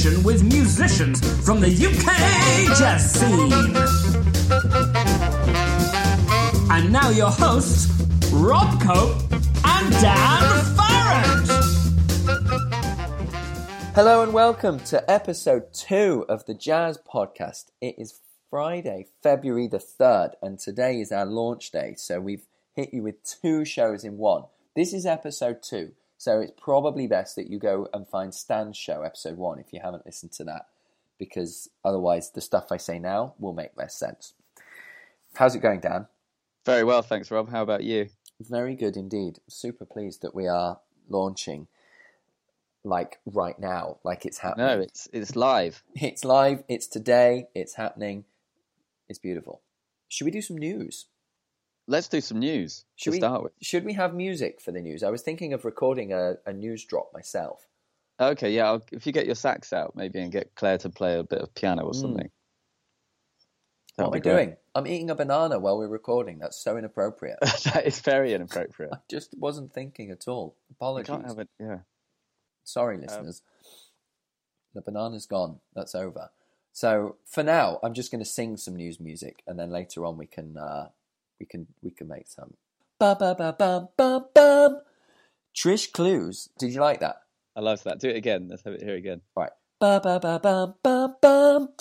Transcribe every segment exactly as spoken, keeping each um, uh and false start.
conversation with musicians from the U K jazz scene. And now your hosts, Rob Cope and Dan Farrant. Hello and welcome to episode two of the Jazz Podcast. It is Friday, February the third, and today is our launch day, so we've hit you with two shows in one. This is episode two, so it's probably best that you go and find Stan's show, episode one, if you haven't listened to that, because otherwise the stuff I say now will make less sense. How's it going, Dan? Very well, thanks, Rob. How about you? Very good indeed. Super pleased that we are launching like right now, like it's happening. No, it's it's live. It's live, it's today, it's happening. It's beautiful. Should we do some news? Let's do some news should to we, start with. Should we have music for the news? I was thinking of recording a, a news drop myself. Okay, yeah, I'll, if you get your sax out maybe and get Claire to play a bit of piano or something. Mm. What am I doing? I'm eating a banana while we're recording. That's so inappropriate. That is very inappropriate. I just wasn't thinking at all. Apologies. You can't have it, yeah. Sorry, listeners. Um, the banana's gone. That's over. So for now, I'm just going to sing some news music, and then later on we can uh, we can we can make some. Ba ba ba bum bum bum. Trish Clues. Did you like that? I love that. Do it again. Let's have it here again. All right. Ba ba ba bum bum bum.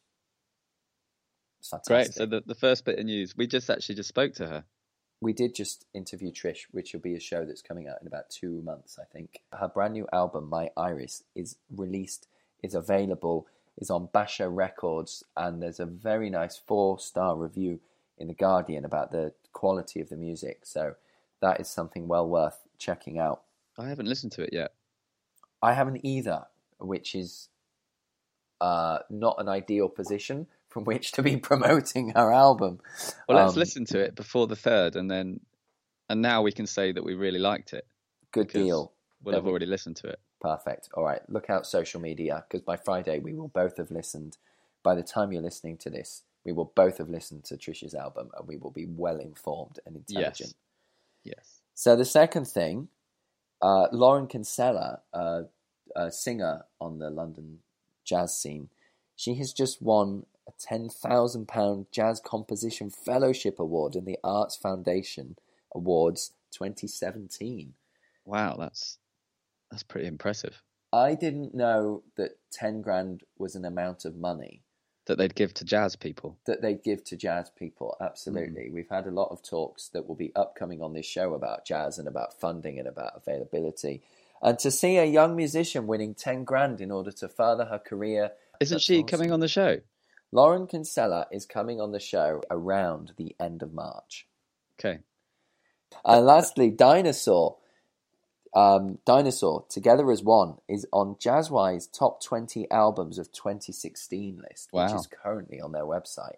It's fantastic. Great. So the, the first bit of news, we just actually just spoke to her. We did just interview Trish, which will be a show that's coming out in about two months, I think. Her brand new album, My Iris, is released, is available, is on Basho Records, and there's a very nice four-star review in The Guardian about the quality of the music. So that is something well worth checking out. I haven't listened to it yet. I haven't either, which is uh, not an ideal position from which to be promoting her album. Well, let's um, listen to it before the third, and then and now we can say that we really liked it. Good deal. We'll have already listened to it. Perfect. All right, look out social media, because by Friday we will both have listened. By the time you're listening to this, we will both have listened to Trish's album, and we will be well informed and intelligent. Yes. Yes. So the second thing, uh, Lauren Kinsella, uh, a singer on the London jazz scene, she has just won a ten thousand pounds Jazz Composition Fellowship Award in the Arts Foundation Awards twenty seventeen. Wow, that's that's pretty impressive. I didn't know that ten grand was an amount of money that they'd give to jazz people. That they'd give to jazz people, absolutely. Mm. We've had a lot of talks that will be upcoming on this show about jazz and about funding and about availability. And to see a young musician winning ten grand in order to further her career... Isn't she awesome. Coming on the show? Lauren Kinsella is coming on the show around the end of March. Okay. And lastly, Dinosaur, um, Dinosaur, Together as One, is on Jazzwise Top twenty Albums of twenty sixteen list, wow. which is currently on their website.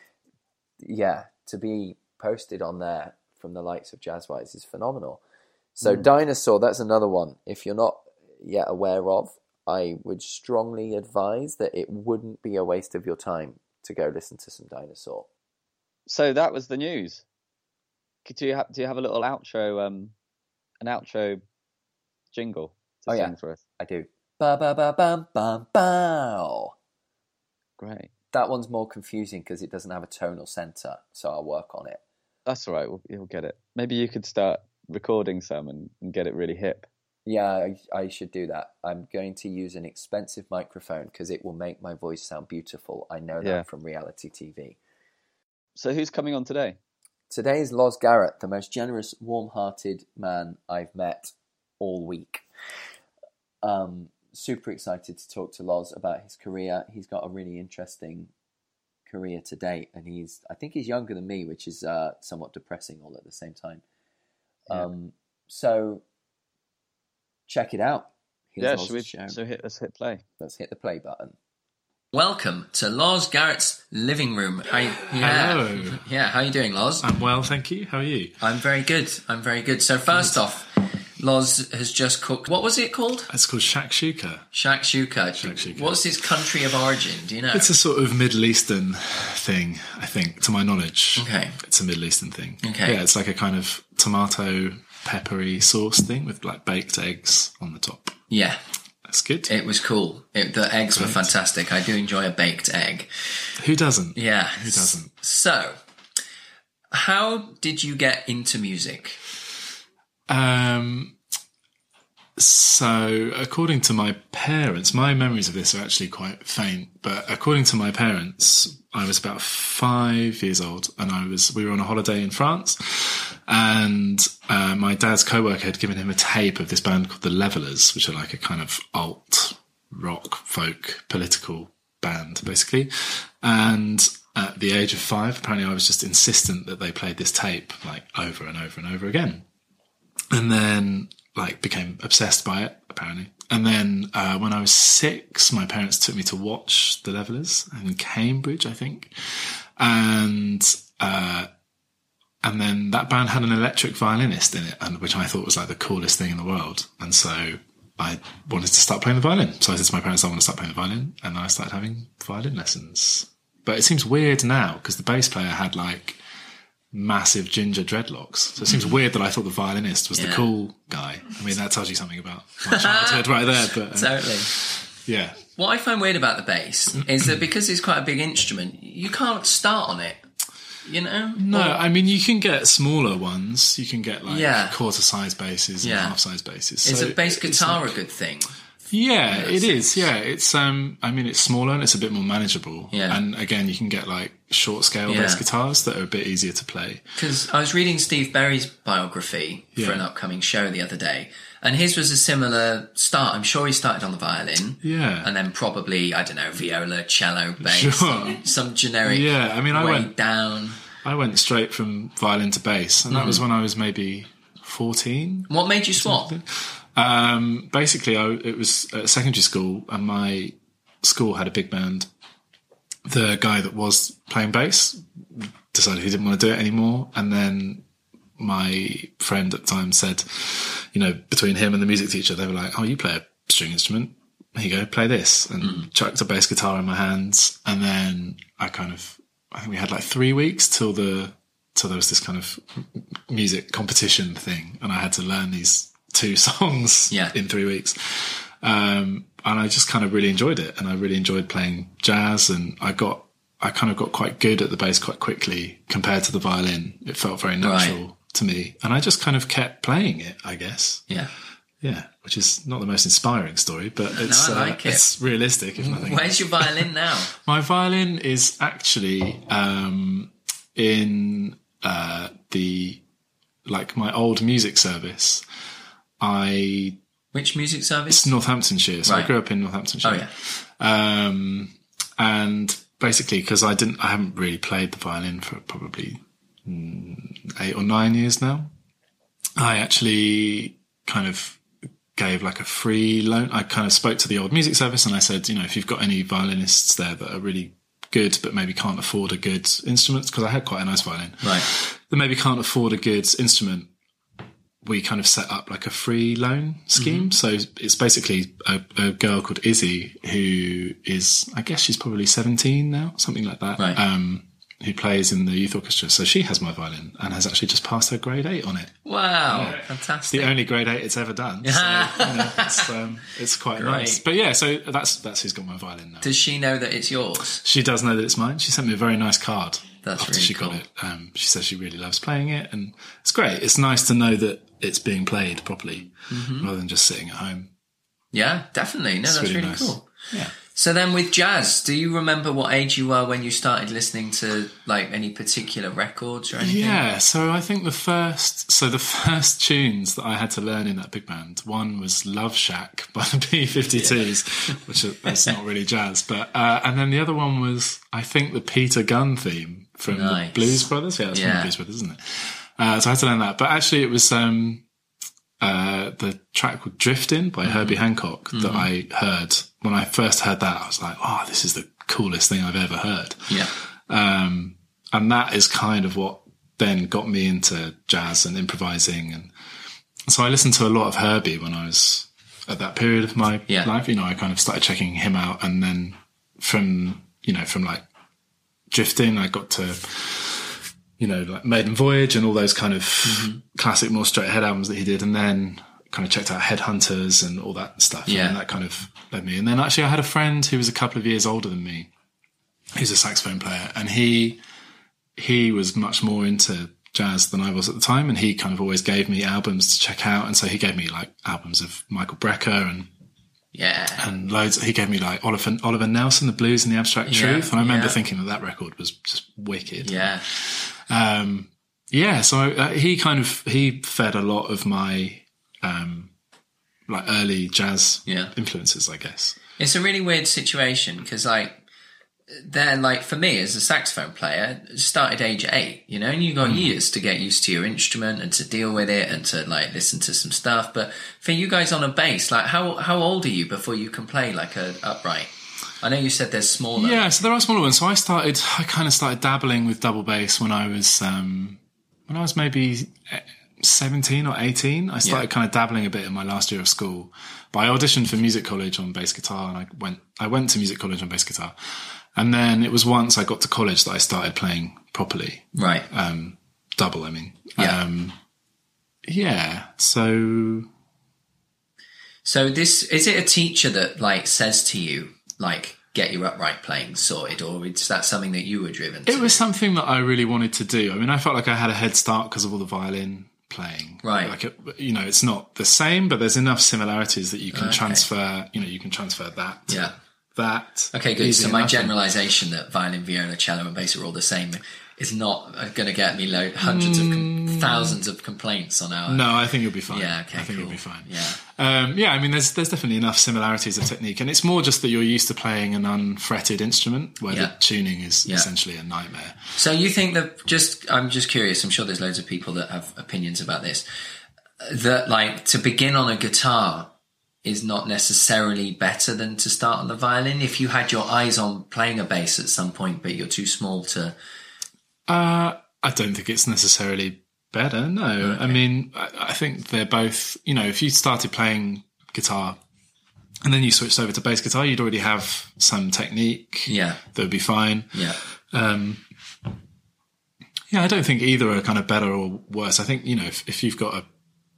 Yeah, to be posted on there from the likes of Jazzwise is phenomenal. So mm. Dinosaur, that's another one. If you're not yet aware of, I would strongly advise that it wouldn't be a waste of your time to go listen to some Dinosaur. So that was the news. Do you have, do you have a little outro, um, an outro jingle to oh, sing yeah, for us? I do. Ba ba ba bam bam bow. Great. That one's more confusing because it doesn't have a tonal center, so I'll work on it. That's all right. We'll, you'll get it. Maybe you could start recording some and, and get it really hip. Yeah, I, I should do that. I'm going to use an expensive microphone because it will make my voice sound beautiful. I know that yeah. from reality T V. So who's coming on today? Today is Loz Garrett, the most generous, warm-hearted man I've met all week. Um, super excited to talk to Loz about his career. He's got a really interesting career to date, and he's I think he's younger than me, which is uh, somewhat depressing all at the same time. Yeah. Um, so... Check it out. Here's yeah, Loz's should we, show. so hit, let's hit play. Let's hit the play button. Welcome to Loz Garrett's living room. How you, yeah, Hello. Yeah, how are you doing, Loz? I'm well, thank you. How are you? I'm very good. I'm very good. So first good. off, Loz has just cooked... What was it called? It's called shakshuka. Shakshuka. Shakshuka. What's its country of origin? Do you know? It's a sort of Middle Eastern thing, I think, to my knowledge. Okay. It's a Middle Eastern thing. Okay. Yeah, it's like a kind of tomato... peppery sauce thing with like baked eggs on the top. Yeah. That's good. It was cool. It, the eggs were Great. fantastic. I do enjoy a baked egg. Who doesn't? Yeah. Who doesn't? So, how did you get into music? Um, so, according to my parents, my memories of this are actually quite faint, but according to my parents, I was about five years old and I was, we were on a holiday in France, and uh, my dad's co-worker had given him a tape of this band called The Levellers, which are like a kind of alt rock, folk, political band, basically. And at the age of five, apparently I was just insistent that they played this tape like over and over and over again. And then like became obsessed by it, apparently. And then uh, when I was six, my parents took me to watch The Levellers in Cambridge, I think. And uh, and then that band had an electric violinist in it, and which I thought was like the coolest thing in the world. And so I wanted to start playing the violin. So I said to my parents, I want to start playing the violin. And I started having violin lessons. But it seems weird now because the bass player had like massive ginger dreadlocks. So it seems weird that I thought the violinist was Yeah. the cool guy. I mean, that tells you something about my childhood right there. But uh, Totally. yeah. What I find weird about the bass is that because it's quite a big instrument, you can't start on it. You know? No, Or- I mean, you can get smaller ones. You can get like Yeah. quarter-size basses and Yeah. half-size basses. is So a bass it's guitar like- a good thing? Yeah, it is. Yeah, it's. Um, I mean, it's smaller and it's a bit more manageable. Yeah. And again, you can get like short scale Yeah. bass guitars that are a bit easier to play. Because I was reading Steve Berry's biography for Yeah. an upcoming show the other day, and his was a similar start. I'm sure he started on the violin. Yeah. And then probably, I don't know, viola, cello, bass, Sure. some, some generic Yeah, I mean, I way went- down. I went straight from violin to bass, and that was when I was maybe fourteen. What made you swap? Um, basically, I, it was at secondary school, and my school had a big band. The guy that was playing bass decided he didn't want to do it anymore, and then my friend at the time said, you know, between him and the music teacher, they were like, "Oh, you play a string instrument? Here you go, play this," and Mm. chucked a bass guitar in my hands, and then I kind of, I think we had like three weeks till the till there was this kind of music competition thing, and I had to learn these two songs Yeah. in three weeks. Um, and I just kind of really enjoyed it, and I really enjoyed playing jazz, and I got, I kind of got quite good at the bass quite quickly compared to the violin. It felt very natural Right. to me, and I just kind of kept playing it, I guess. Yeah. Yeah, which is not the most inspiring story, but it's, I like uh, it. it's realistic, if nothing. Where's your violin now? My violin is actually um, in uh, the, like my old music service. I Which music service? It's Northamptonshire, so I Right. grew up in Northamptonshire. Oh, yeah. Um, and basically, because I didn't, I haven't really played the violin for probably mm, eight or nine years now. I actually kind of gave like a free loan. I kind of spoke to the old music service and I said, you know, if you've got any violinists there that are really good, but maybe can't afford a good instrument, because I had quite a nice violin, Right. that maybe can't afford a good instrument, we kind of set up like a free loan scheme. So it's basically a, a girl called Izzy, who is, I guess she's probably seventeen now, something like that, Right. um, who plays in the youth orchestra. So she has my violin and has actually just passed her grade eight on it. Wow. It's Fantastic. the only grade eight it's ever done. So, you know, it's, um, it's quite Great. nice. But yeah, so that's that's who's got my violin now. Does she know that it's yours? She does know that it's mine. She sent me a very nice card That's after really she cool. got it. Um, she says she really loves playing it, and it's great. It's nice to know that it's being played properly Mm-hmm. rather than just sitting at home. Yeah, definitely. No, It's that's really really nice. cool. Yeah. So then with jazz, do you remember what age you were when you started listening to like any particular records or anything? Yeah, so I think the first, so the first tunes that I had to learn in that big band, one was Love Shack by the B fifty-twos, which is, that's not really jazz, but, uh, and then the other one was, I think, the Peter Gunn theme from Nice. the Blues Brothers. Yeah, it's from Yeah. the Blues Brothers, isn't it? Uh, so I had to learn that, but actually it was, um, uh, the track called Driftin' by Herbie Hancock that I heard. When I first heard that, I was like, oh, this is the coolest thing I've ever heard. Yeah. Um, and that is kind of what then got me into jazz and improvising. And so I listened to a lot of Herbie when I was at that period of my Yeah. life. You know, I kind of started checking him out. And then from, you know, from like Drifting, I got to, you know, like Maiden Voyage and all those kind of classic, more straight ahead albums that he did. And then kind of checked out Headhunters and all that stuff. Yeah. And that kind of led me. And then actually I had a friend who was a couple of years older than me, who's a saxophone player, and he he was much more into jazz than I was at the time, and he kind of always gave me albums to check out. And so he gave me like albums of Michael Brecker and Yeah. and loads. He gave me like Oliver, Oliver Nelson, The Blues and the Abstract Yeah, Truth. And I remember yeah. thinking that that record was just wicked. Yeah. Um, yeah. So uh, he kind of, he fed a lot of my, um, like early jazz Yeah. influences, I guess. It's a really weird situation because, like, then, like, for me as a saxophone player, it started age eight, you know, and you got years to get used to your instrument and to deal with it and to, like, listen to some stuff. But for you guys on a bass, like, how how old are you before you can play, like, a upright? I know you said there's smaller. Yeah, so there are smaller ones. So I started, I kind of started dabbling with double bass when I was, um, when I was maybe seventeen or eighteen. I started Yeah. kind of dabbling a bit in my last year of school. But I auditioned for music college on bass guitar, and I went, I went to music college on bass guitar. And then it was once I got to college that I started playing properly. Right. Um, double, I mean. Yeah. Um, yeah. So, So this, is it a teacher that, like, says to you, like, get your upright playing sorted, or is that something that you were driven to? it was something that I really wanted to do. I mean, I felt like I had a head start because of all the violin playing. Right. Like, it, you know, it's not the same, but there's enough similarities that you can Okay. transfer, you know, you can transfer that. to Yeah. That. Okay, good. easy So my enough. generalisation that violin, viola, cello and bass are all the same is not going to get me lo- hundreds of, com- thousands of complaints on our... No, I think you'll be fine. Yeah, okay, I think cool. you'll be fine. Yeah. Um, yeah, I mean, there's there's definitely enough similarities of technique, and it's more just that you're used to playing an unfretted instrument where Yeah. the tuning is Yeah. essentially a nightmare. So you think that just... I'm just curious. I'm sure there's loads of people that have opinions about this. That, like, to begin on a guitar is not necessarily better than to start on the violin. If you had your eyes on playing a bass at some point, but you're too small to... Uh, I don't think it's necessarily better. No, Okay. I mean, I, I think they're both. You know, if you started playing guitar and then you switched over to bass guitar, you'd already have some technique. Yeah. That would be fine. Yeah. Um, yeah, I don't think either are kind of better or worse. I think, you know, if, if you've got a,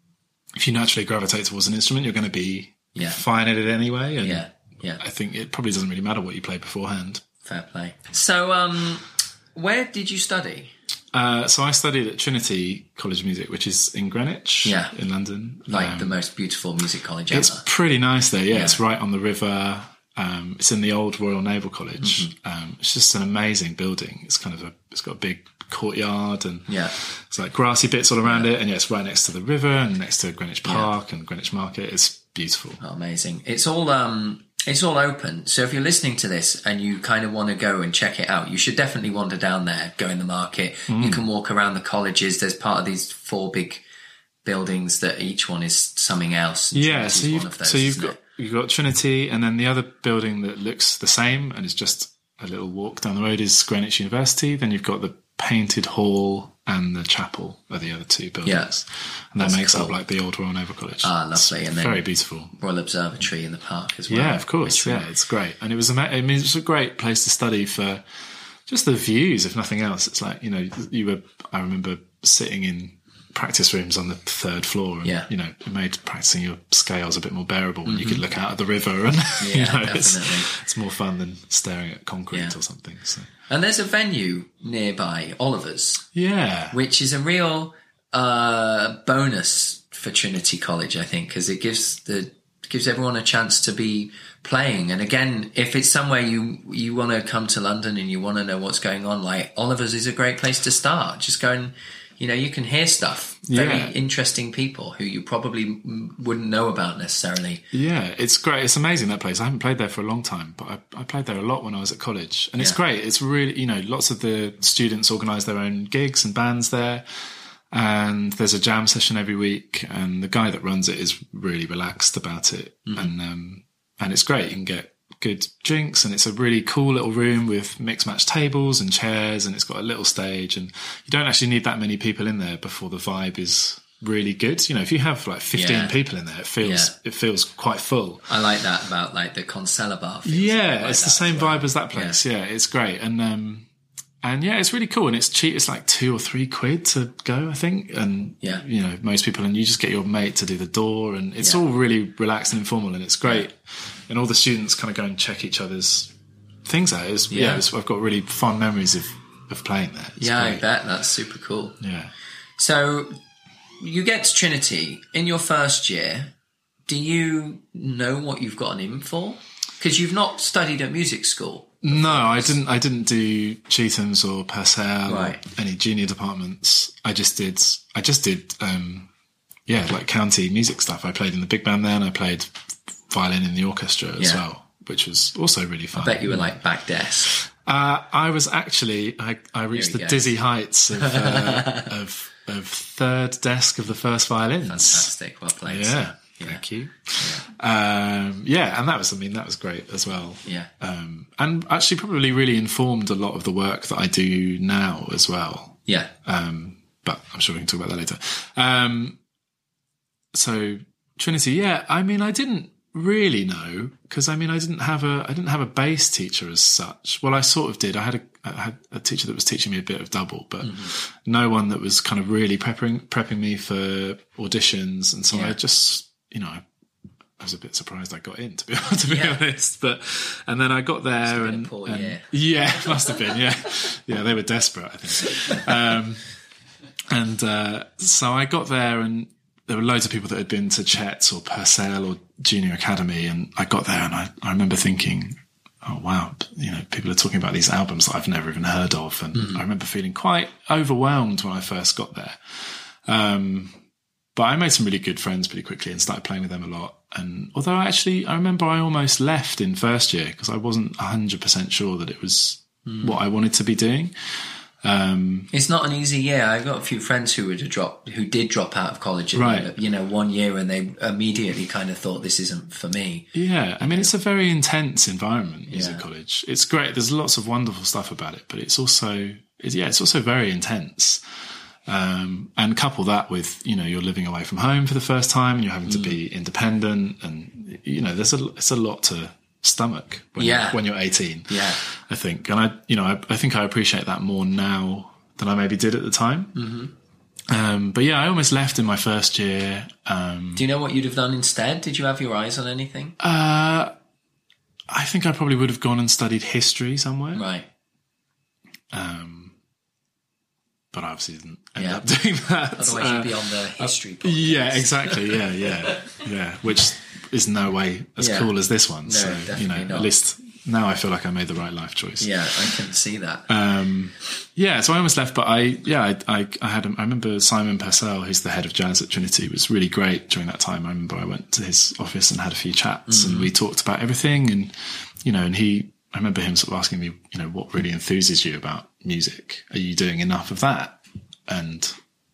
if you naturally gravitate towards an instrument, you're going to be Yeah. fine at it anyway. And Yeah. Yeah. I think it probably doesn't really matter what you play beforehand. Fair play. So, um, where did you study? Uh, so I studied at Trinity College of Music, which is in Greenwich, Yeah. in London. Like Um, the most beautiful music college It's ever. pretty nice there. Yeah, Yeah. it's right on the river. Um, it's in the old Royal Naval College. Mm-hmm. Um, it's just an amazing building. It's kind of a, it's got a big courtyard and Yeah. it's like grassy bits all around it. And yeah, it's right next to the river and next to Greenwich Park and Greenwich Market. It's beautiful. Oh, amazing. It's all um it's all open. So if you're listening to this and you kind of want to go and check it out, you should definitely wander down there, go in the market. Mm. You can walk around the colleges. There's part of these four big buildings that each one is something else. and Yeah, Trinity's so one you've, of those, so you've isn't got it? you've got Trinity, and then the other building that looks the same and is just a little walk down the road is Greenwich University. Then you've got the Painted Hall and the chapel are the other two buildings, Yeah. and that That's makes up cool. like the old Royal Naval College. Ah, It's lovely. And then- very beautiful. Royal Observatory in the park as well. Yeah, of course. which Yeah, it's great, and it was. Ama- I mean, it was a great place to study for just the views, if nothing else. It's like, you know, you were. I remember sitting in practice rooms on the third floor, and Yeah. you know, it made practicing your scales a bit more bearable when you could look out at the river, and you Yeah, know, it's, definitely. it's more fun than staring at concrete Yeah. or something. So And there's a venue nearby, Oliver's, yeah, which is a real uh, bonus for Trinity College, I think, because it gives the gives everyone a chance to be playing. And again, if it's somewhere you you want to come to London and you want to know what's going on, like Oliver's is a great place to start. Just go and, you know, you can hear stuff. Very Yeah. interesting people who you probably mm, wouldn't know about necessarily. yeah, it's great. It's amazing, that place. I haven't played there for a long time, but I, I played there a lot when I was at college, and it's Yeah. great. It's really, you know, lots of the students organise their own gigs and bands there. And there's a jam session every week, and the guy that runs it is really relaxed about it, Mm-hmm. and um, and it's great. You can get good drinks, and it's a really cool little room with mixed match tables and chairs, and it's got a little stage, and you don't actually need that many people in there before the vibe is really good. You know, if you have like fifteen Yeah. people in there, it feels Yeah. it feels quite full. I like that about like the Concella bar. feels Yeah, like it's the that same as well. vibe as that place. Yeah. it's great, and um, and yeah, it's really cool, and it's cheap. It's like two or three quid to go, I think. And yeah, you know, most people, and you just get your mate to do the door, and it's yeah. all really relaxed and informal, and it's great. And all the students kind of go and check each other's things out. It's, yeah, yeah it's, I've got really fond memories of of playing there. It's yeah, great. I bet that's super cool. Yeah. So you get to Trinity in your first year. Do you know what you've gotten in for? Because you've not studied at music school. No, I didn't. I didn't do Chetham's or Purcell right. or any junior departments. I just did. I just did. Um, yeah, like county music stuff. I played in the big band there, and I played violin in the orchestra as yeah. well, which was also really fun. I bet you were like back desk. Uh, I was actually. I, I reached the go. dizzy heights of, uh, of of third desk of the first violins. Fantastic. Well played. Yeah. Yeah. Thank you. Yeah. Um, yeah, and that was, I mean, that was great as well. Yeah. Um, and actually probably really informed a lot of the work that I do now as well. Yeah. Um, but I'm sure we can talk about that later. Um, so Trinity, yeah, I mean, I didn't really know because I mean, I didn't have a, I didn't have a bass teacher as such. Well, I sort of did. I had a, I had a teacher that was teaching me a bit of double, but mm-hmm. no one that was kind of really prepping, prepping me for auditions. And so yeah. I just, you know, I was a bit surprised I got in, to be to be yeah. honest. But and then I got there, and, poor and year. yeah, it must have been, yeah, yeah, they were desperate, I think. Um, and uh, so I got there, and there were loads of people that had been to Chet's or Purcell or Junior Academy, and I got there, and I, I remember thinking, oh wow, you know, people are talking about these albums that I've never even heard of, and mm. I remember feeling quite overwhelmed when I first got there. Um, But I made some really good friends pretty quickly and started playing with them a lot. And although I actually, I remember I almost left in first year because I wasn't one hundred percent sure that it was mm. what I wanted to be doing. Um, it's not an easy year. I've got a few friends who would have dropped, who did drop out of college, in, right. you know, one year, and they immediately kind of thought, this isn't for me. Yeah. I mean, it's a very intense environment, music yeah. college. It's great. There's lots of wonderful stuff about it, but it's also, it's, yeah, it's also very intense. Um, and couple that with, you know, you're living away from home for the first time and you're having to mm. be independent, and, you know, there's a, it's a lot to stomach when, yeah. you're, when you're eighteen, yeah. I think. And I, you know, I, I think I appreciate that more now than I maybe did at the time. Mm-hmm. Um, but yeah, I almost left in my first year. Um, Do you know what you'd have done instead? Did you have your eyes on anything? Uh, I think I probably would have gone and studied history somewhere. Right. Um, but I obviously didn't end yeah. up doing that. Otherwise uh, you'd be on the history podcast. Yeah, exactly. Yeah, yeah, yeah. Which is no way as yeah. cool as this one. No, so, definitely you know, not. At least now I feel like I made the right life choice. Yeah, I can see that. Um, yeah, so I almost left, but I, yeah, I, I, I had, a, I remember Simon Purcell, who's the head of jazz at Trinity, was really great during that time. I remember I went to his office and had a few chats mm. and we talked about everything, and, you know, and he, I remember him sort of asking me, you know, what really enthuses you about music? Are you doing enough of that? And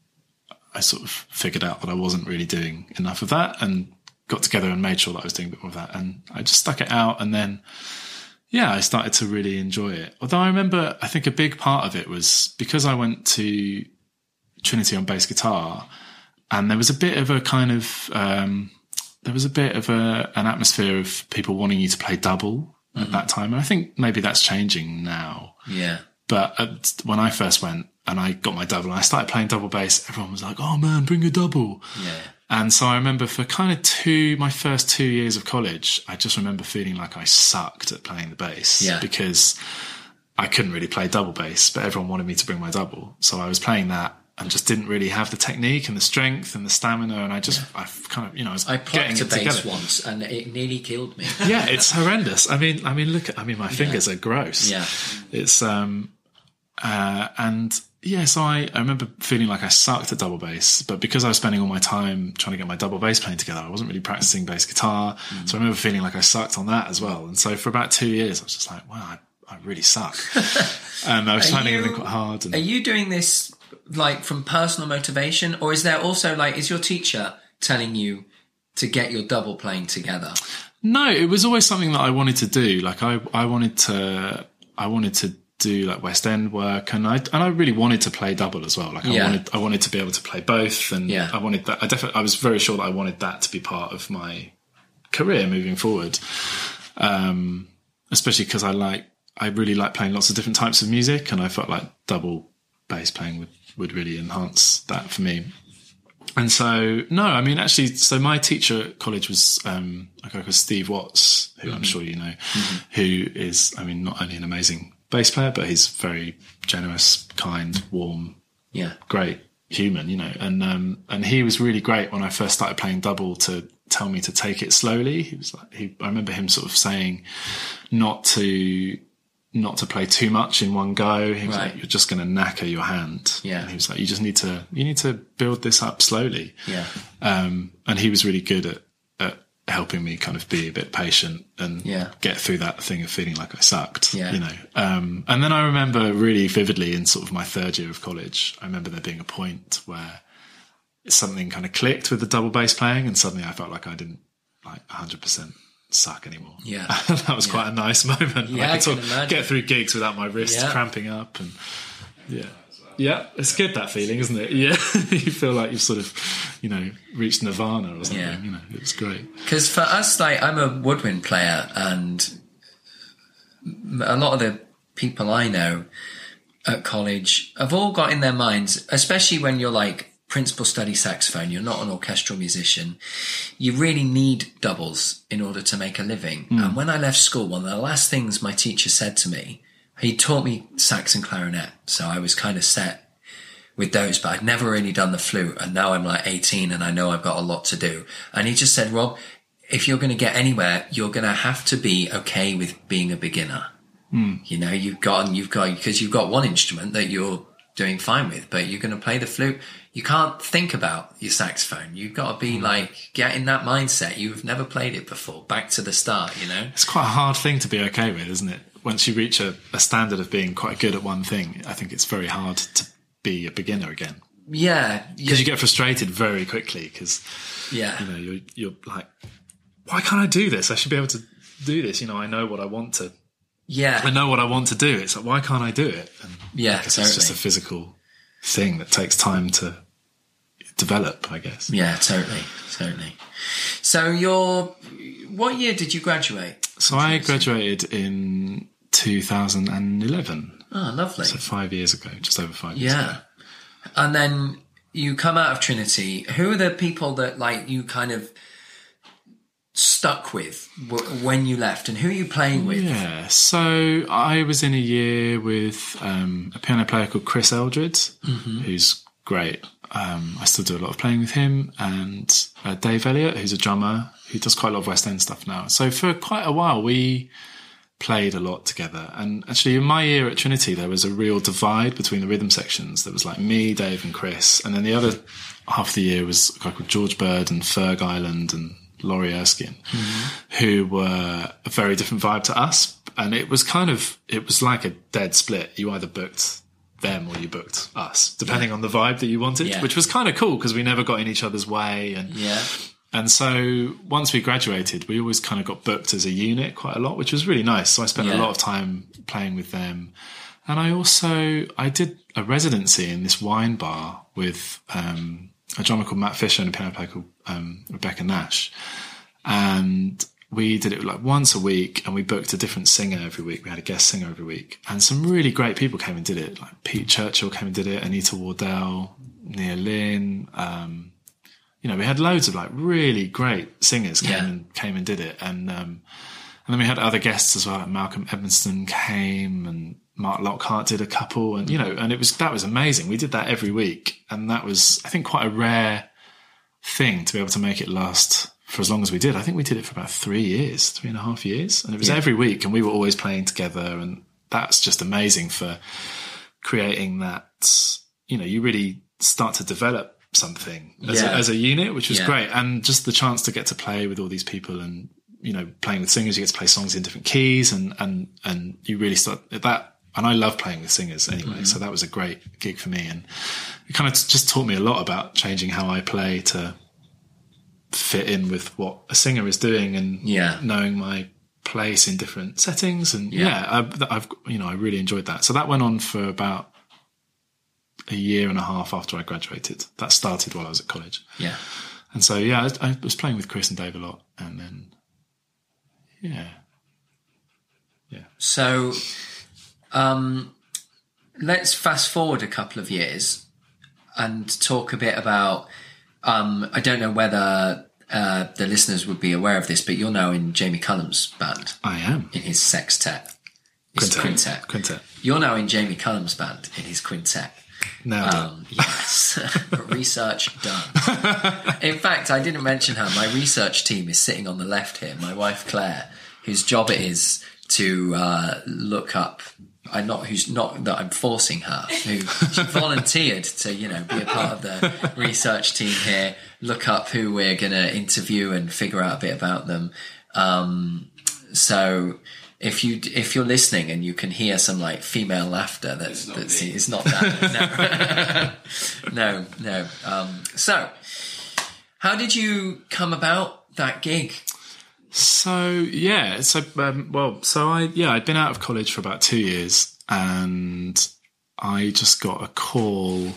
I sort of figured out that I wasn't really doing enough of that, and got together and made sure that I was doing a bit more of that. And I just stuck it out. And then, yeah, I started to really enjoy it. Although I remember, I think a big part of it was because I went to Trinity on bass guitar, and there was a bit of a kind of, um, there was a bit of a, an atmosphere of people wanting you to play double mm-hmm. at that time. And I think maybe that's changing now. Yeah. But at, when I first went and I got my double and I started playing double bass, everyone was like, oh man, bring a double. Yeah. And so I remember for kind of two, my first two years of college, I just remember feeling like I sucked at playing the bass yeah. because I couldn't really play double bass, but everyone wanted me to bring my double. So I was playing that and just didn't really have the technique and the strength and the stamina. And I just, yeah. I kind of, you know, I was I getting plucked a it bass together. once and it nearly killed me. Yeah, it's horrendous. I mean, I mean, look at, I mean, my fingers yeah. are gross. Yeah. It's, um, uh, and yeah, so I, I remember feeling like I sucked at double bass, but because I was spending all my time trying to get my double bass playing together, I wasn't really practicing bass guitar. Mm. So I remember feeling like I sucked on that as well. And so for about two years, I was just like, wow, I, I really suck. And I was finding you, everything quite hard. And, are you doing this like from personal motivation, or is there also like, is your teacher telling you to get your double playing together? No, it was always something that I wanted to do. Like I, I wanted to, I wanted to do like West End work, and I and I really wanted to play double as well. Like I yeah. wanted, I wanted to be able to play both, and yeah. I wanted that. I definitely, I was very sure that I wanted that to be part of my career moving forward. Um, especially because I like, I really like playing lots of different types of music, and I felt like double bass playing would, would really enhance that for me. And so, no, I mean, actually, so my teacher at college was um, a guy called Steve Watts, who mm-hmm. I'm sure you know, mm-hmm. who is, I mean, not only an amazing bass player, but he's very generous, kind, warm, yeah, great human, you know. And um, and he was really great when I first started playing double to tell me to take it slowly. He was like, he, I remember him sort of saying not to not to play too much in one go. He was right. like, you're just going to knacker your hand. Yeah. And he was like, you just need to, you need to build this up slowly. Yeah. Um, and he was really good at, at helping me kind of be a bit patient and yeah. get through that thing of feeling like I sucked, yeah. you know. Um, and then I remember really vividly in sort of my third year of college, I remember there being a point where something kind of clicked with the double bass playing, and suddenly I felt like I didn't like one hundred percent suck anymore. Yeah. That was yeah. quite a nice moment. Yeah, I could I can sort of get through gigs without my wrists yeah. cramping up, and yeah. Yeah, it's good, that feeling, isn't it? Yeah. You feel like you've sort of, you know, reached nirvana or something, yeah. you know, it's great. Because for us, like, I'm a woodwind player, and a lot of the people I know at college have all got in their minds, especially when you're like principal study saxophone, you're not an orchestral musician, you really need doubles in order to make a living. Mm. And when I left school, one of the last things my teacher said to me, he taught me sax and clarinet, so I was kind of set with those, but I'd never really done the flute, and now I'm like eighteen and I know I've got a lot to do. And he just said, Rob, if you're going to get anywhere, you're going to have to be okay with being a beginner. Mm. You know, you've got, you've got, because you've got one instrument that you're doing fine with, but you're going to play the flute. You can't think about your saxophone. You've got to be mm. like, get in that mindset. You've never played it before. Back to the start, you know? It's quite a hard thing to be okay with, isn't it? Once you reach a, a standard of being quite good at one thing, I think it's very hard to be a beginner again. Yeah. Because you get frustrated very quickly because, yeah. you know, you're, you're like, why can't I do this? I should be able to do this. You know, I know what I want to. Yeah. I know what I want to do. It's like, why can't I do it? And yeah, I guess totally. It's just a physical thing that takes time to develop, I guess. Yeah, totally, totally. So you're, what year did you graduate? So I graduated in two thousand eleven. Oh, lovely. So five years ago, just over five years yeah. ago. And then you come out of Trinity. Who are the people that like you kind of stuck with when you left, and who are you playing with? Yeah, so I was in a year with um, a piano player called Chris Eldred, mm-hmm. who's great. Um, I still do a lot of playing with him, and uh, Dave Elliott, who's a drummer, who does quite a lot of West End stuff now. So for quite a while, we played a lot together. And actually, in my year at Trinity, there was a real divide between the rhythm sections. There was like me, Dave, and Chris, and then the other half of the year was a guy called George Bird and Ferg Island and Laurie Erskine, mm-hmm. who were a very different vibe to us. And it was kind of, it was like a dead split. You either booked them or you booked us, depending yeah. on the vibe that you wanted, yeah. which was kind of cool because we never got in each other's way. And yeah. and so once we graduated, we always kind of got booked as a unit quite a lot, which was really nice. So I spent yeah. a lot of time playing with them. And I also, I did a residency in this wine bar with um, a drummer called Matt Fisher and a piano player called um, Rebecca Nash. And we did it like once a week, and we booked a different singer every week. We had a guest singer every week, and some really great people came and did it. Like Pete Churchill came and did it, Anita Wardell, Nia Lynn. Um, you know, we had loads of like really great singers came yeah. and came and did it, and um, and then we had other guests as well. Like Malcolm Edmonston came, and Mark Lockhart did a couple, and you know, and it was that was amazing. We did that every week, and that was I think quite a rare thing to be able to make it last for as long as we did. I think we did it for about three years, three and a half years. And it was yeah. every week, and we were always playing together. And that's just amazing for creating that, you know, you really start to develop something as, yeah. a, as a unit, which was yeah. great. And just the chance to get to play with all these people and, you know, playing with singers, you get to play songs in different keys and, and, and you really start that. And I love playing with singers anyway. Mm-hmm. So that was a great gig for me. And it kind of just taught me a lot about changing how I play to fit in with what a singer is doing and yeah. knowing my place in different settings. And yeah, yeah I've, I've, you know, I really enjoyed that. So that went on for about a year and a half after I graduated. That started while I was at college. Yeah. And so, yeah, I, I was playing with Chris and Dave a lot. And then, yeah. Yeah. So Um, let's fast forward a couple of years and talk a bit about. Um, I don't know whether uh, the listeners would be aware of this, but you're now in Jamie Cullum's band. I am in his sextet. His quintet. quintet. Quintet. You're now in Jamie Cullum's band in his quintet. Now um, yes, research done. In fact, I didn't mention her. My research team is sitting on the left here. My wife Claire, whose job it is to uh, look up. I'm not who's not that I'm forcing her. Who she volunteered to, you know, be a part of the research team here. Look up who we're going to interview and figure out a bit about them. Um, so. If you if you're listening and you can hear some like female laughter, that's it's not, that's, it's not that. No, no, no. Um, so, how did you come about that gig? So yeah, so um, well, so I yeah I'd been out of college for about two years, and I just got a call.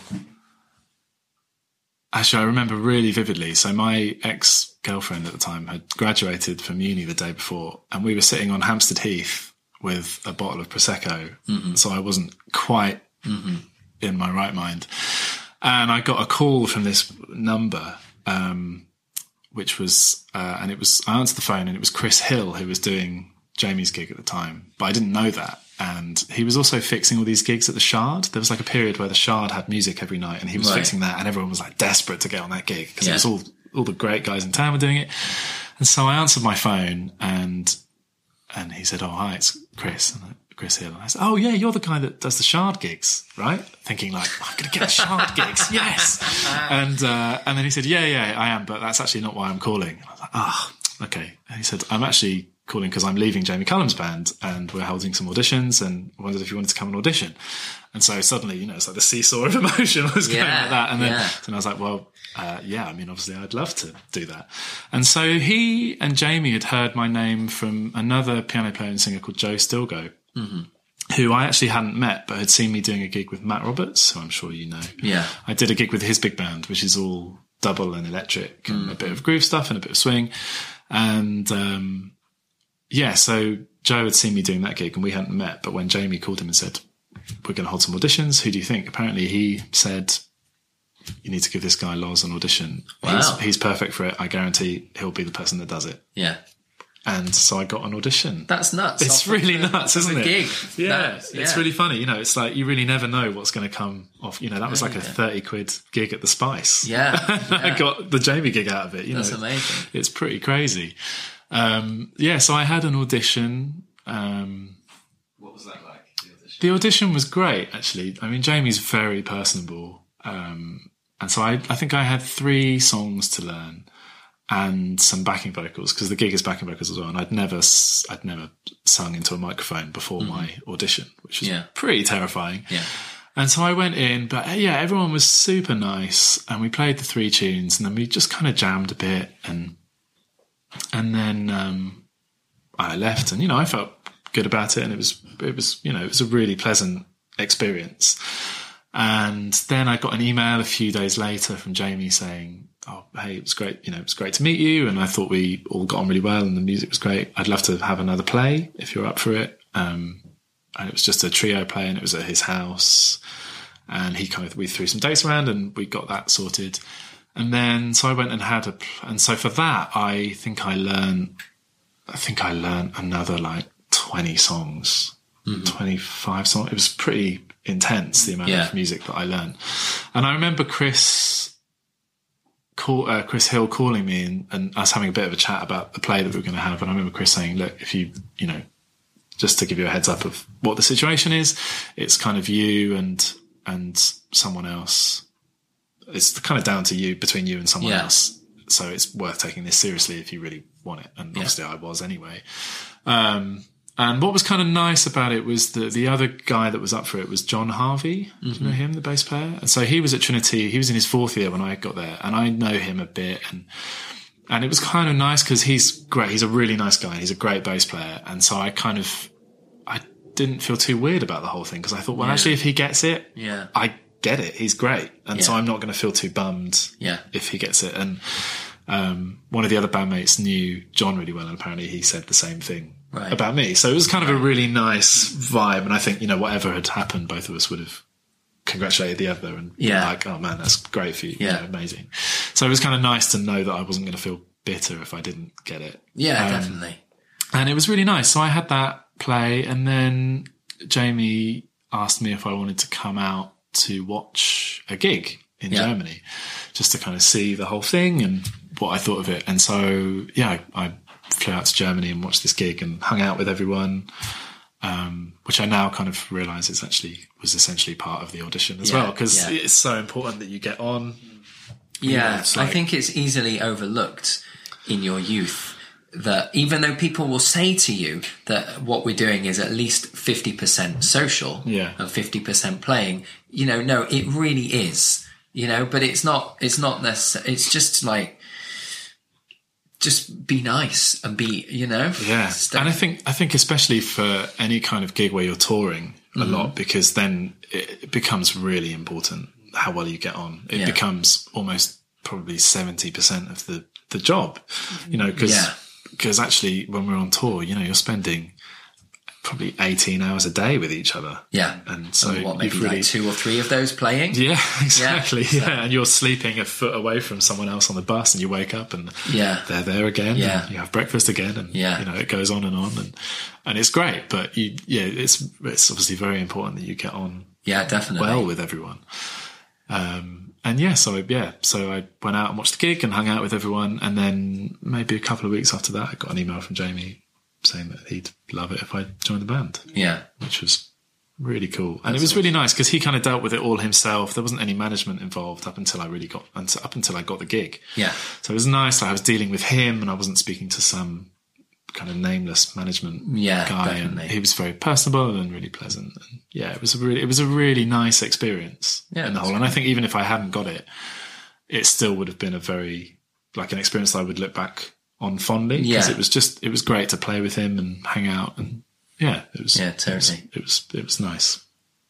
Actually, I remember really vividly. So my ex-girlfriend at the time had graduated from uni the day before, and we were sitting on Hampstead Heath with a bottle of Prosecco. Mm-hmm. So I wasn't quite mm-hmm. in my right mind. And I got a call from this number, um, which was, uh, and it was, I answered the phone and it was Chris Hill who was doing Jamie's gig at the time, but I didn't know that. And he was also fixing all these gigs at the Shard. There was like a period where the Shard had music every night, and he was right. fixing that, and everyone was like desperate to get on that gig because yeah. it was all all the great guys in town were doing it. And so I answered my phone, and and he said, "Oh, hi, it's Chris." And I, Chris Hill. And I said, "Oh yeah, you're the guy that does the Shard gigs, right?" Thinking like, "I'm going to get Shard gigs, yes." And uh, and then he said, "Yeah, yeah, I am, but that's actually not why I'm calling." And I was like, "Ah, oh, okay." And he said, "I'm actually calling because I'm leaving Jamie Cullum's band and we're holding some auditions and I wondered if you wanted to come and audition." And so suddenly, you know, it's like the seesaw of emotion was going yeah, like that. And then, yeah. and I was like, well, uh, yeah, I mean, obviously I'd love to do that. And so he and Jamie had heard my name from another piano player and singer called Joe Stilgo, mm-hmm. who I actually hadn't met, but had seen me doing a gig with Matt Roberts, who I'm sure you know. Yeah. I did a gig with his big band, which is all double and electric and mm-hmm. a bit of groove stuff and a bit of swing. And, um, yeah, so Joe had seen me doing that gig and we hadn't met, but when Jamie called him and said, "We're going to hold some auditions, who do you think?" Apparently he said, "You need to give this guy Loz an audition. Wow. He's, he's perfect for it. I guarantee he'll be the person that does it." Yeah. And so I got an audition. That's nuts. It's really nuts, isn't it? Gig. Yeah, That's, yeah, it's really funny. You know, it's like you really never know what's going to come off. You know, that was like a thirty quid gig at the Spice. Yeah. yeah. I got the Jamie gig out of it. You That's know, amazing. It's pretty crazy. Um, yeah, so I had an audition. Um, what was that like? The audition? The audition was great, actually. I mean, Jamie's very personable. Um, and so I, I think I had three songs to learn and some backing vocals, because the gig is backing vocals as well. And I'd never, I'd never sung into a microphone before mm-hmm. my audition, which was yeah. pretty terrifying. Yeah. And so I went in, but yeah, everyone was super nice. And we played the three tunes and then we just kind of jammed a bit. And, and then, um, I left and, you know, I felt good about it. And it was, it was, you know, it was a really pleasant experience. And then I got an email a few days later from Jamie saying, "Oh, hey, it was great. You know, it was great to meet you. And I thought we all got on really well and the music was great. I'd love to have another play if you're up for it." Um, and it was just a trio play and it was at his house. And he kind of, we threw some dates around and we got that sorted. And then, so I went and had a, and so for that, I think I learned, I think I learned another like twenty songs, mm-hmm. twenty-five songs. It was pretty intense, the amount yeah. of music that I learned. And I remember Chris, call, uh, Chris Hill calling me and, and us having a bit of a chat about the play that we were going to have. And I remember Chris saying, "Look, if you, you know, just to give you a heads up of what the situation is, it's kind of you and, and someone else. It's kind of down to you, between you and someone yeah. else. So it's worth taking this seriously if you really want it." And yeah. obviously I was anyway. Um, and what was kind of nice about it was that the other guy that was up for it was John Harvey. Mm-hmm. Do you know him, the bass player? And so he was at Trinity. He was in his fourth year when I got there, and I know him a bit. And and it was kind of nice because he's great. He's a really nice guy. He's a great bass player. And so I kind of, I didn't feel too weird about the whole thing because I thought, well, yeah. actually, if he gets it, yeah. I get it. He's great. And yeah. so I'm not going to feel too bummed yeah. if he gets it. And um, one of the other bandmates knew John really well, and apparently he said the same thing right. about me. So it was kind of a really nice vibe. And I think, you know, whatever had happened, both of us would have congratulated the other and yeah. been like, oh man, that's great for you. Yeah. You know, amazing. So it was kind of nice to know that I wasn't going to feel bitter if I didn't get it. Yeah, um, definitely. And it was really nice. So I had that play, and then Jamie asked me if I wanted to come out to watch a gig in yeah. Germany, just to kind of see the whole thing and what I thought of it. And so, yeah, I, I flew out to Germany and watched this gig and hung out with everyone, um, which I now kind of realise is actually was essentially part of the audition as yeah, well, because yeah. it's so important that you get on. Yeah, you know, like, I think it's easily overlooked in your youth that even though people will say to you that what we're doing is at least fifty percent social yeah. and fifty percent playing, you know, no, it really is, you know, but it's not, it's not necessary. It's just like, just be nice and be, you know. Yeah. Stay. And I think, I think especially for any kind of gig where you're touring a mm-hmm. lot, because then it becomes really important how well you get on. It yeah. becomes almost probably seventy percent of the, the job, you know, because yeah. Because actually, when we're on tour, you know, you're spending probably eighteen hours a day with each other. Yeah. And so and what, maybe you've really, like two or three of those playing? Yeah, exactly. Yeah. Yeah. So, and you're sleeping a foot away from someone else on the bus, and you wake up and yeah. they're there again. Yeah. And you have breakfast again, and yeah. you know, it goes on and on, and and it's great. But you, yeah, it's it's obviously very important that you get on. Yeah, definitely. Well with everyone. Um, And yeah, so yeah, so I went out and watched the gig and hung out with everyone, and then maybe a couple of weeks after that, I got an email from Jamie saying that he'd love it if I joined the band. Yeah, which was really cool, and That's it was awesome. really nice because he kind of dealt with it all himself. There wasn't any management involved up until I really got up until I got the gig. Yeah, so it was nice. Like I was dealing with him, and I wasn't speaking to some kind of nameless management yeah, guy, definitely. and he was very personable and really pleasant. And yeah, it was a really, it was a really nice experience yeah, in the whole. And I think even if I hadn't got it, it still would have been a very, like an experience that I would look back on fondly, because yeah. it was just, it was great to play with him and hang out, and yeah, it was, yeah, totally. it was, it was, it was nice.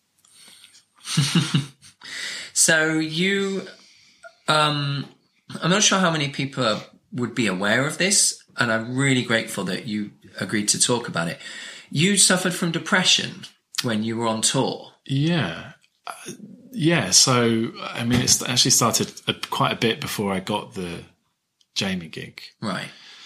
So you, um, I'm not sure how many people would be aware of this, and I'm really grateful that you agreed to talk about it. You suffered from depression when you were on tour. Yeah. Uh, yeah. So, I mean, it actually started a, quite a bit before I got the Jamie gig. Right.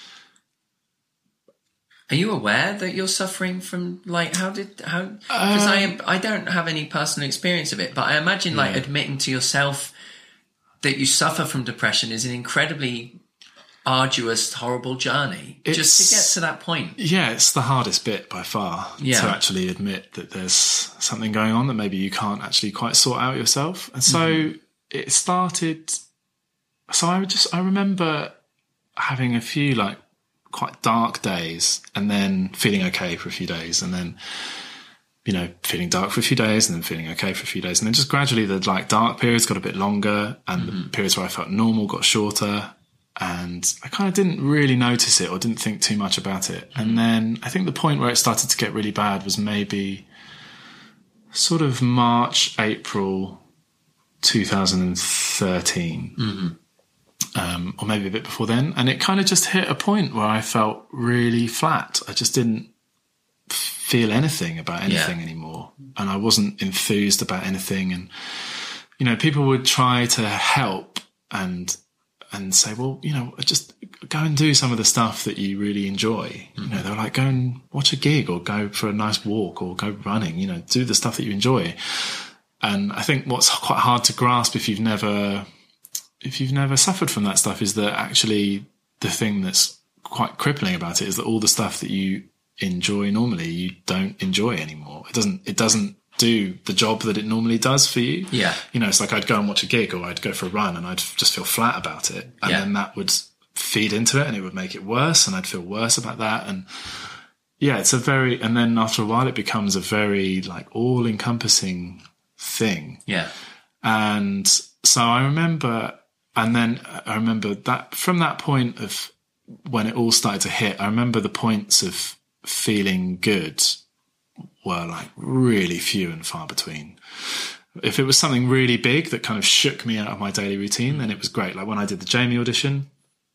Are you aware that you're suffering from, like, how did, how, because um, I, I don't have any personal experience of it, but I imagine, like, yeah. admitting to yourself that you suffer from depression is an incredibly arduous, horrible journey it's, just to get to that point. Yeah, it's the hardest bit by far, yeah. to actually admit that there's something going on that maybe you can't actually quite sort out yourself. And so mm-hmm. it started, so I would just, I remember having a few like quite dark days and then feeling okay for a few days, and then, you know, feeling dark for a few days and then feeling okay for a few days. And then just gradually the like dark periods got a bit longer, and mm-hmm. the periods where I felt normal got shorter. And I kind of didn't really notice it or didn't think too much about it. Mm-hmm. And then I think the point where it started to get really bad was maybe sort of March, April two thousand thirteen. Mm-hmm. Um, or maybe a bit before then. And it kind of just hit a point where I felt really flat. I just didn't feel anything about anything yeah. anymore. And I wasn't enthused about anything. And, you know, people would try to help and and say, well, you know, just go and do some of the stuff that you really enjoy. Mm-hmm. You know, they're like, go and watch a gig or go for a nice walk or go running, you know, do the stuff that you enjoy. And I think what's quite hard to grasp if you've never, if you've never suffered from that stuff is that actually the thing that's quite crippling about it is that all the stuff that you enjoy normally, you don't enjoy anymore. It doesn't, it doesn't do the job that it normally does for you. Yeah. You know, it's like I'd go and watch a gig or I'd go for a run and I'd just feel flat about it. And yeah. then that would feed into it and it would make it worse and I'd feel worse about that. And yeah, it's a very, and then after a while it becomes a very like all encompassing thing. Yeah. And so I remember, and then I remember that from that point of when it all started to hit, I remember the points of feeling good were like really few and far between. If it was something really big that kind of shook me out of my daily routine, then it was great. Like when I did the Jamie audition,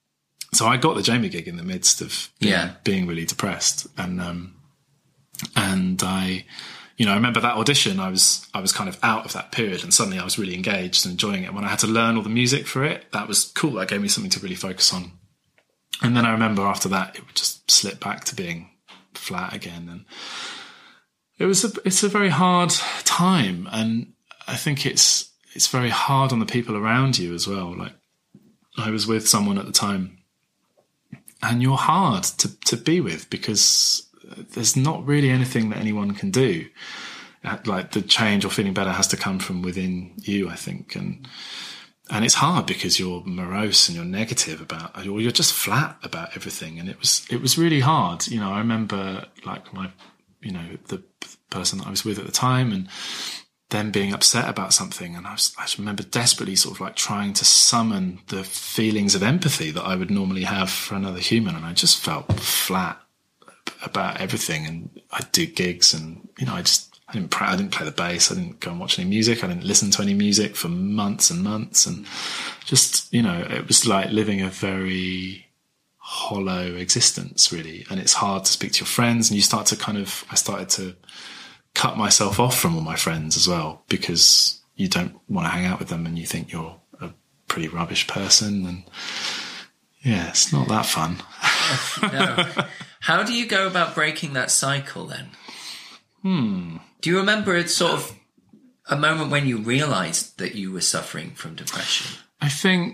so I got the Jamie gig in the midst of being, Yeah. being really depressed. And, um, and I, you know, I remember that audition, I was, I was kind of out of that period, and suddenly I was really engaged and enjoying it. When I had to learn all the music for it, that was cool. That gave me something to really focus on. And then I remember after that, it would just slip back to being flat again. And it was a, it's a very hard time. And I think it's, it's very hard on the people around you as well. Like, I was with someone at the time, and you're hard to, to be with because there's not really anything that anyone can do. Like, the change or feeling better has to come from within you, I think. And, and it's hard because you're morose and you're negative about, or you're just flat about everything. And it was, it was really hard. You know, I remember like my, you know, the person that I was with at the time, and them being upset about something. And I was, I just remember desperately sort of like trying to summon the feelings of empathy that I would normally have for another human. And I just felt flat about everything. And I'd do gigs, and, you know, I just, I didn't play, I didn't play the bass. I didn't go and watch any music. I didn't listen to any music for months and months. And just, you know, it was like living a very hollow existence, really. And it's hard to speak to your friends, and you start to kind of, I started to cut myself off from all my friends as well, because you don't want to hang out with them and you think you're a pretty rubbish person. And yeah, it's not that fun. No. How do you go about breaking that cycle then? Hmm. Do you remember it's sort of a moment when you realised that you were suffering from depression? I think,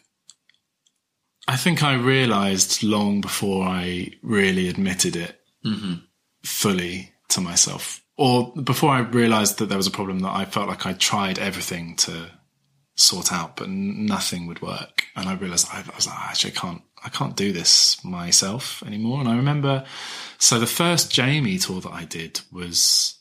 I think I realised long before I really admitted it Mm-hmm. fully to myself, or before I realised that there was a problem that I felt like I tried everything to sort out, but nothing would work. And I realised I, I was like, actually, I can't, I can't do this myself anymore. And I remember, so the first Jamie tour that I did was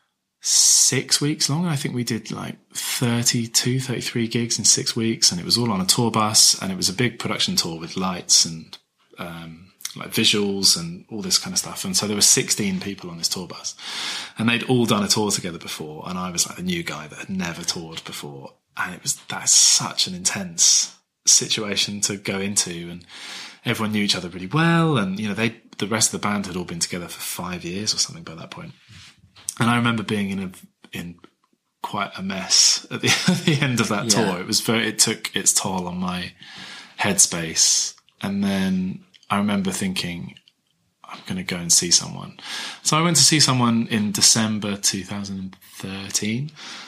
six weeks long. I think we did like thirty-two, thirty-three gigs in six weeks. And it was all on a tour bus, and it was a big production tour with lights and, um, like visuals and all this kind of stuff. And so there were sixteen people on this tour bus, and they'd all done a tour together before. And I was like the new guy that had never toured before. And it was, that's such an intense situation to go into. And everyone knew each other really well. And, you know, they, the rest of the band had all been together for five years or something by that point. And I remember being in a, in quite a mess at the, at the end of that Yeah. tour. It was very, it took its toll on my headspace. And then I remember thinking, I'm going to go and see someone. So I went to see someone in December two thousand thirteen,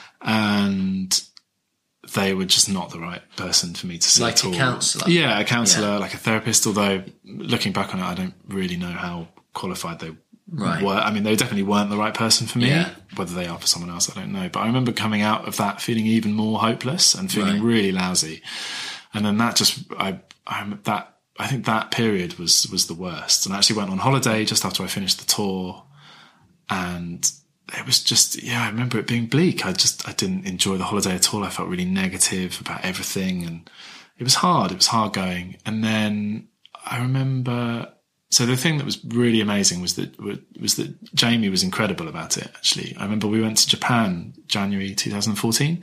and they were just not the right person for me to see Like at a all. counsellor? Yeah, a counsellor, Yeah. like a therapist, although looking back on it, I don't really know how qualified they Right. were. I mean, they definitely weren't the right person for me. Yeah. Whether they are for someone else, I don't know. But I remember coming out of that feeling even more hopeless and feeling Right. really lousy. And then that just, I, I, that, I think that period was, was the worst. And I actually went on holiday just after I finished the tour, and it was just, yeah, I remember it being bleak. I just, I didn't enjoy the holiday at all. I felt really negative about everything, and it was hard. It was hard going. And then I remember, so the thing that was really amazing was that, was that Jamie was incredible about it, actually. I remember we went to Japan, January two thousand fourteen.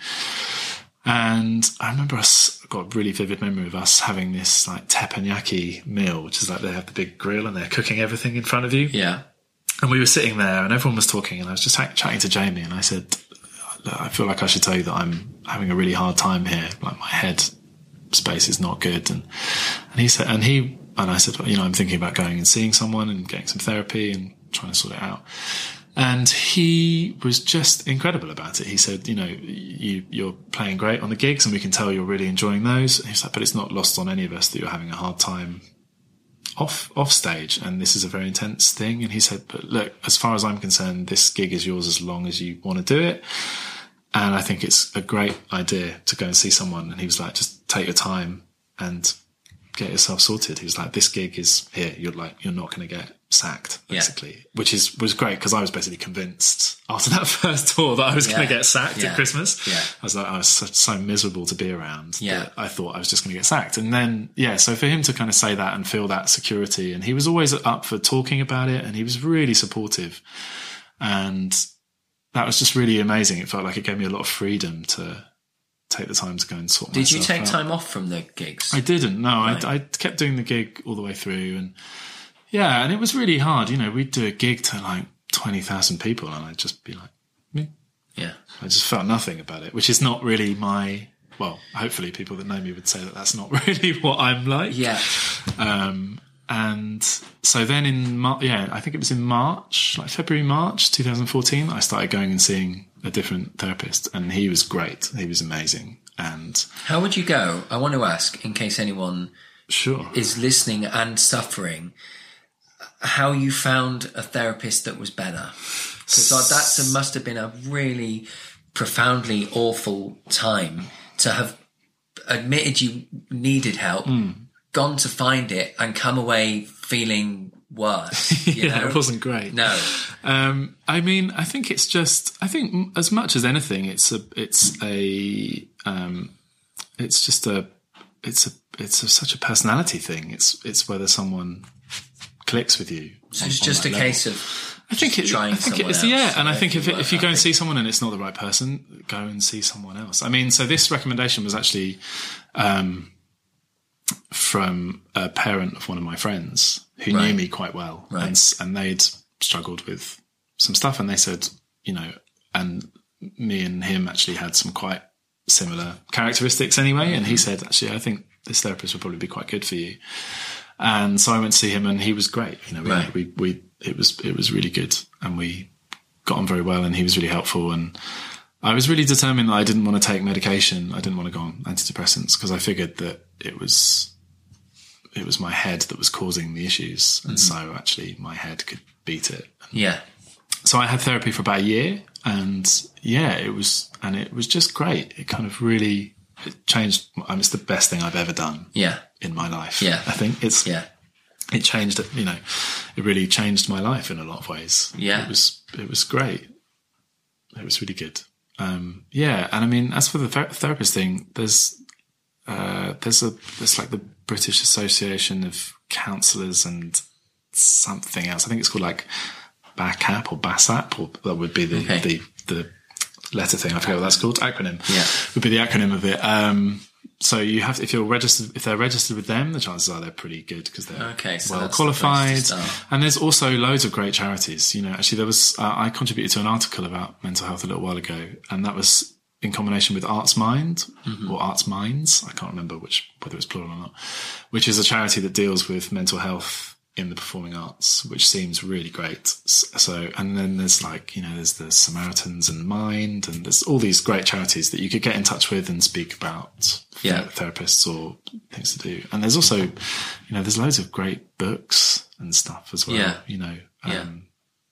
And I remember us, I've got a really vivid memory of us having this like teppanyaki meal, which is like they have the big grill and they're cooking everything in front of you. Yeah. And we were sitting there and everyone was talking, and I was just ha- chatting to Jamie, and I said, look, I feel like I should tell you that I'm having a really hard time here. Like my head space is not good. And, and he said, and he, and I said, well, you know, I'm thinking about going and seeing someone and getting some therapy and trying to sort it out. And he was just incredible about it. He said, you know, you, you're playing great on the gigs and we can tell you're really enjoying those. And he's like, but it's not lost on any of us that you're having a hard time off, off stage. And this is a very intense thing. And he said, but look, as far as I'm concerned, this gig is yours as long as you want to do it. And I think it's a great idea to go and see someone. And he was like, just take your time and get yourself sorted. He was like, this gig is here. You're like, you're not going to get sacked, basically, yeah. which is was great because I was basically convinced after that first tour that I was yeah. going to get sacked yeah. at Christmas. Yeah. I was like, I was so, so miserable to be around yeah. that I thought I was just going to get sacked. And then, yeah, so for him to kind of say that and feel that security, and he was always up for talking about it, and he was really supportive, and that was just really amazing. It felt like it gave me a lot of freedom to take the time to go and sort Did myself you take out. time off from the gigs? I didn't. No, Right. I, I kept doing the gig all the way through, and yeah, and it was really hard. You know, we'd do a gig to like twenty thousand people, and I'd just be like, me. Yeah. I just felt nothing about it, which is not really my. Well, hopefully, people that know me would say that that's not really what I'm like. Yeah. Um, and so then in Mar- yeah, I think it was in March, like February, March, twenty fourteen, I started going and seeing a different therapist, and he was great. He was amazing. And How would you go? I want to ask, in case anyone sure, is listening and suffering, how you found a therapist that was better. Because that must have been a really profoundly awful time to have admitted you needed help, mm. gone to find it, and come away feeling worse. You yeah, know? It wasn't great. No. Um, I mean, I think it's just, I think as much as anything, it's a, it's a, um, it's just a, it's a, it's a, such a personality thing. It's, it's whether someone clicks with you. So on, it's on just a that level. case of I think it, trying I think someone it is, else. yeah. And I think if, you it, if you weren't go and happy. see someone and it's not the right person, go and see someone else. I mean, so this recommendation was actually, um, from a parent of one of my friends who Right. knew me quite well, Right. and, and they'd struggled with some stuff, and they said, you know, and me and him actually had some quite similar characteristics anyway, and he said, actually, I think this therapist would probably be quite good for you. And so I went to see him, and he was great. You know, we, Right. we, we, it was, it was really good, and we got on very well, and he was really helpful. And I was really determined that I didn't want to take medication. I didn't want to go on antidepressants because I figured that it was, it was my head that was causing the issues. And Mm-hmm. so actually my head could beat it. Yeah. So I had therapy for about a year, and yeah, it was, and it was just great. It kind of really it changed. I mean, it's the best thing I've ever done Yeah. in my life. Yeah. I think it's, Yeah. it changed it, you know, it really changed my life in a lot of ways. Yeah. It was, it was great. It was really good. Um, yeah. And I mean, as for the ther- therapist thing, there's, uh, there's a, there's like the British Association of Counsellors and something else. I think it's called like B A C A P or B A S A P, or that would be the, Okay. the, the letter thing. I forget what that's called. Acronym. Yeah. Would be the acronym of it. Um, so you have, if you're registered, if they're registered with them, the chances are they're pretty good because they're Okay, so well that's the place to qualified. start. And there's also loads of great charities. You know, actually there was, uh, I contributed to an article about mental health a little while ago, and that was in combination with Arts Mind Mm-hmm. or Arts Minds. I can't remember which, whether it's plural or not, which is a charity that deals with mental health in the performing arts, which seems really great. So, and then there's like, you know, there's the Samaritans and Mind, and there's all these great charities that you could get in touch with and speak about Yeah. ther- therapists or things to do. And there's also, you know, there's loads of great books and stuff as well. Yeah. You know, Yeah. um,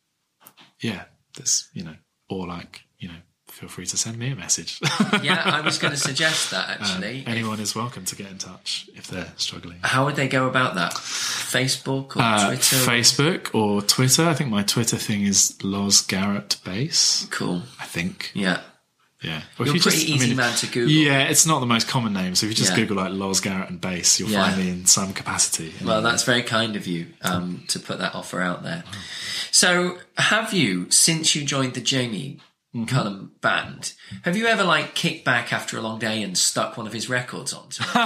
yeah, there's, you know, or like, you know, feel free to send me a message. Yeah, I was going to suggest that actually. Um, anyone is welcome to get in touch if they're struggling. How would they go about that? Facebook or Uh, Twitter? Facebook or Twitter. I think my Twitter thing is Loz Garrett Bass. Cool. I think. Yeah. Yeah. Or You're if a pretty easy man to Google. Yeah, it's not the most common name. So if you just Yeah. Google like Loz Garrett and Bass, you'll Yeah. find me in some capacity. Well, that's very kind of you um, to put that offer out there. So, have you, since you joined the Jamie Mm-hmm. Cullum band, have you ever like kicked back after a long day and stuck one of his records onto it?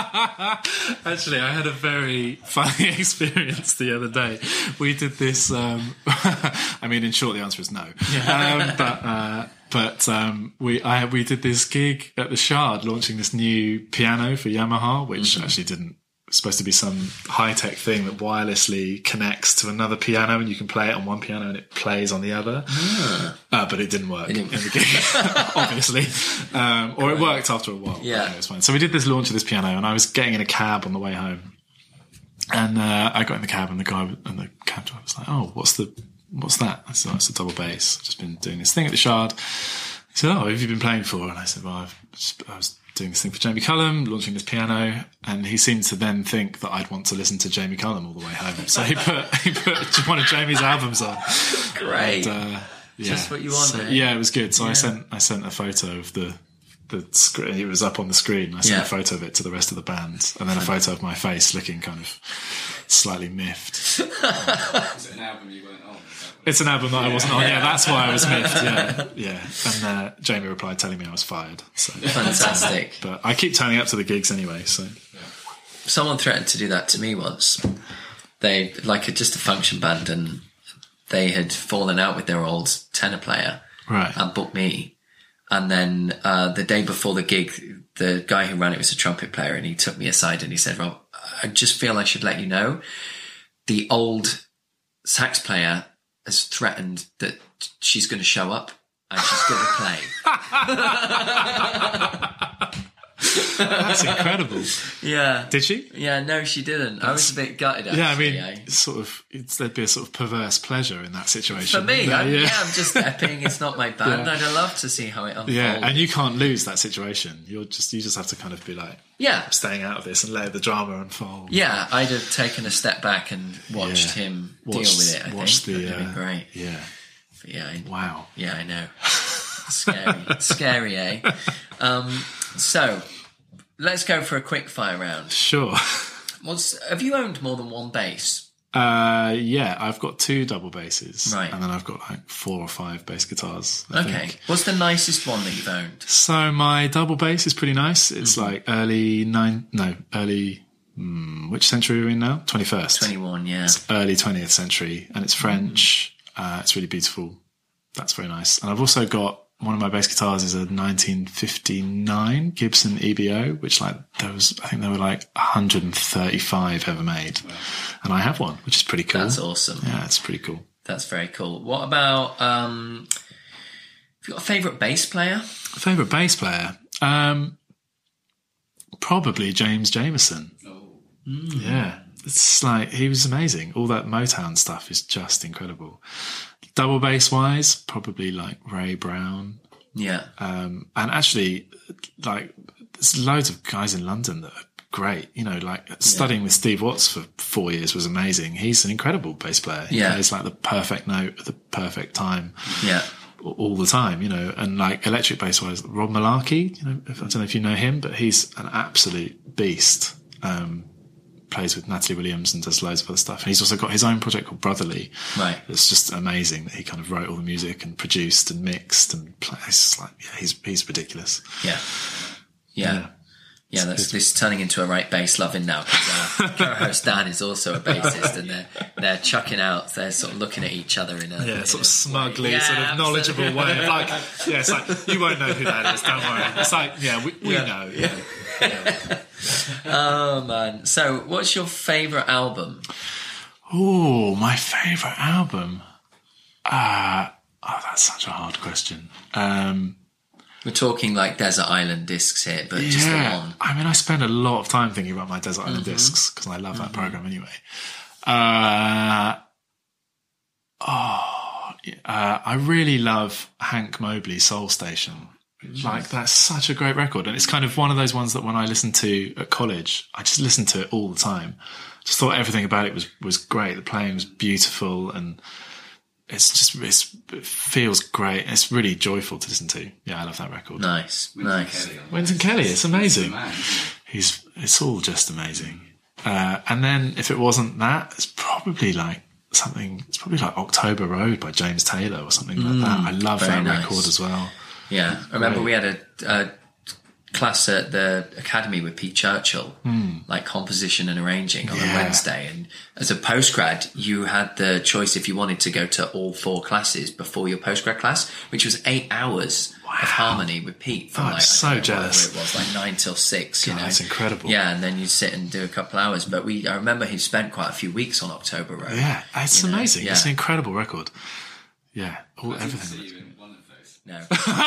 Actually, I had a very funny experience the other day. We did this. Um, I mean, in short, the answer is no. Um, but uh, but um, we I we did this gig at the Shard, launching this new piano for Yamaha, which Mm-hmm. actually didn't. Supposed to be some high tech thing that wirelessly connects to another piano, and you can play it on one piano and it plays on the other. Ah. Uh, but it didn't work didn't- in the gig, obviously. Um, or it worked after a while. Yeah. But it was fine. So we did this launch of this piano, and I was getting in a cab on the way home, and uh, I got in the cab, and the guy and the cab driver was like, "Oh, what's the what's that?" I said, "Oh, it's a double bass. I've just been doing this thing at the Shard." He said, "Oh, have you been playing for?" And I said, "Well, I've just, I was doing this thing for Jamie Cullum, launching this piano," and he seemed to then think that I'd want to listen to Jamie Cullum all the way home. So he put he put one of Jamie's albums on. Great. And, uh, yeah. Just what you So, wanted. yeah, it was good. So Yeah. I sent I sent a photo of the the screen. It was up on the screen. I sent Yeah. a photo of it to the rest of the band, and then a photo of my face looking kind of slightly miffed. Was it an album you went on? It's an album that I wasn't on. Yeah, that's why I was miffed. Yeah, yeah. And uh, Jamie replied telling me I was fired. So. Fantastic. But I keep turning up to the gigs anyway. So someone threatened to do that to me once. They like a, just a function band, and they had fallen out with their old tenor player, right, and booked me. And then uh, the day before the gig, the guy who ran it was a trumpet player, and he took me aside and he said, "Rob, I just feel I should let you know, the old sax player has threatened that she's going to show up and she's going to play." That's incredible. Yeah. Did she? Yeah, no, she didn't. That's, I was a bit gutted, actually. Yeah, I mean, eh? sort of, it's, there'd be a sort of perverse pleasure in that situation. For me, yeah, I'm, yeah. yeah, I'm just epping. It's not my band. Yeah. I'd love to see how it unfolds. Yeah, and you can't lose that situation. You're just, you just have to kind of be like, yeah, I'm staying out of this and let the drama unfold. Yeah, I'd have taken a step back and watched yeah. him watch, deal with it, I watch think. The, That'd uh, be great. Yeah. But yeah. I, wow. Yeah, I know. Scary. Scary, eh? Um, so, let's go for a quick fire round. Sure. What's, have you owned more than one bass? Uh, yeah, I've got two double basses. Right. And then I've got like four or five bass guitars. I Okay. think. What's the nicest one that you've owned? So my double bass is pretty nice. It's Mm-hmm. like early nine, no, early, mm, which century are we in now? twenty-first. twenty-one, yeah. It's early twentieth century, and it's French. Mm-hmm. Uh, it's really beautiful. That's very nice. And I've also got, one of my bass guitars is a nineteen fifty-nine Gibson E B O, which like there was, I think there were like one hundred thirty-five ever made. Wow. And I have one, which is pretty cool. That's awesome. Yeah, it's pretty cool. That's very cool. What about, um, have you got a favourite bass player? Favourite bass player? Um, probably James Jamerson. Oh. Mm. Yeah. It's like, he was amazing. All that Motown stuff is just incredible. Double bass wise, probably like Ray Brown. Yeah. Um, and actually, like, there's loads of guys in London that are great. You know, like studying yeah. with Steve Watts for four years was amazing. He's an incredible bass player. He yeah. plays like the perfect note at the perfect time. Yeah. All the time, you know, and like electric bass wise, Rob Malarkey, you know, I don't know if you know him, but he's an absolute beast. Um, plays with Natalie Williams and does loads of other stuff. And he's also got his own project called Brotherly. Right. It's just amazing that he kind of wrote all the music and produced and mixed and plays. It's like, yeah, he's, he's ridiculous. Yeah. Yeah. Yeah. Yeah, that's this is turning into a right bass loving now, because our co-host Dan is also a bassist, and they're they're chucking out, they're sort of looking at each other in a yeah, in sort a of smugly, yeah, sort of knowledgeable absolutely. way. Like, yeah, it's like you won't know who that is. Don't worry. It's like, yeah, we, we yeah. know. Yeah. yeah. Oh man! So, what's your favourite album? Oh, my favourite album. Uh, oh, that's such a hard question. Um, We're talking like Desert Island discs here, but just yeah, the one. I mean, I spend a lot of time thinking about my Desert Island mm-hmm. discs because I love that mm-hmm. program anyway. Uh, oh, uh, I really love Hank Mobley Soul Station. Mm-hmm. Like, that's such a great record. And it's kind of one of those ones that when I listened to at college, I just listened to it all the time. Just thought everything about it was, was great. The playing was beautiful, and it's just, it's, it feels great. It's really joyful to listen to. Yeah, I love that record. Nice, Wynton nice. Kelly. Wynton Kelly, it's amazing. He's He's, it's all just amazing. Uh, and then if it wasn't that, it's probably like something, it's probably like October Road by James Taylor or something Mm, like that. I love very that nice. record as well. Yeah, I remember Great. we had a, a class at the academy with Pete Churchill, mm. like composition and arranging on Yeah. a Wednesday. And as a postgrad, you had the choice if you wanted to go to all four classes before your postgrad class, which was eight hours Wow. of harmony with Pete. From Oh, I'm like, so I don't know, jealous. whatever it was, like nine till six. You God, know, that's incredible. Yeah, and then you'd sit and do a couple hours. But we, I remember he spent quite a few weeks on October Road. Yeah, it's you know? amazing. Yeah. It's an incredible record. Yeah, all, I didn't everything. see you in one of those. No.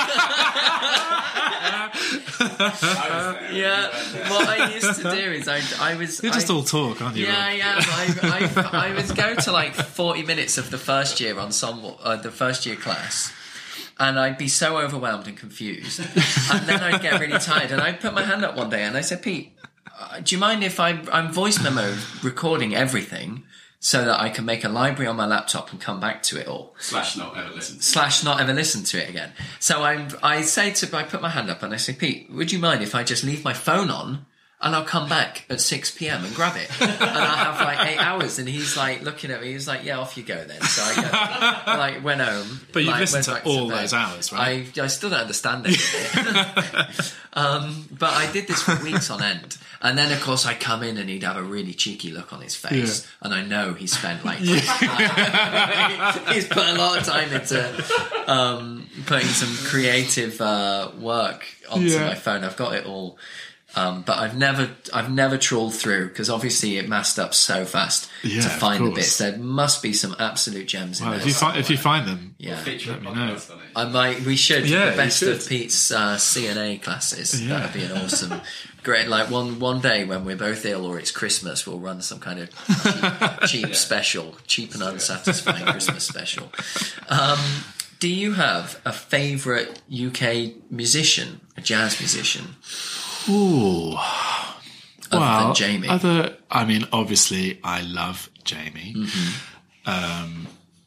I was there. Yeah, You weren't there. what I used to do is I, I was. You're just I, all talk, aren't you? Yeah, Rob? yeah. I, I, I would go to like forty minutes of the first year ensemble, uh, the first year class, and I'd be so overwhelmed and confused, and then I'd get really tired, and I'd put my hand up one day and I said, "Pete, uh, do you mind if I, I'm voice memo recording everything so that I can make a library on my laptop and come back to it all?" Slash not ever listened. Slash not ever listen to it again. So I I say to I put my hand up and I say, "Pete, would you mind if I just leave my phone on and I'll come back at six p.m. and grab it, and I have like eight hours. And he's like looking at me. He's like, "Yeah, off you go then." So I go, like went home. But you've like, listened went to back all bed. those hours, right? I I still don't understand it. um, but I did this for weeks on end. And then, of course, I come in and he'd have a really cheeky look on his face. Yeah. And I know he spent, like, he's put a lot of time into um, putting some creative uh, work onto yeah. my phone. I've got it all. Um, but I've never I've never trawled through, because obviously it masked up so fast yeah, to find the bits. There must be some absolute gems well, in there. If you, find, if you find them, yeah. let me know. I might. We should. Yeah, the best you of should. Pete's uh, C N A classes. Yeah. That would be an awesome, great. Like one one day when we're both ill or it's Christmas, we'll run some kind of cheap, cheap yeah. special, cheap and unsatisfying Christmas special. Um, do you have a favourite U K musician, a jazz musician? Ooh. Other well, than Jamie. Other, I mean, obviously, I love Jamie. Mm-hmm.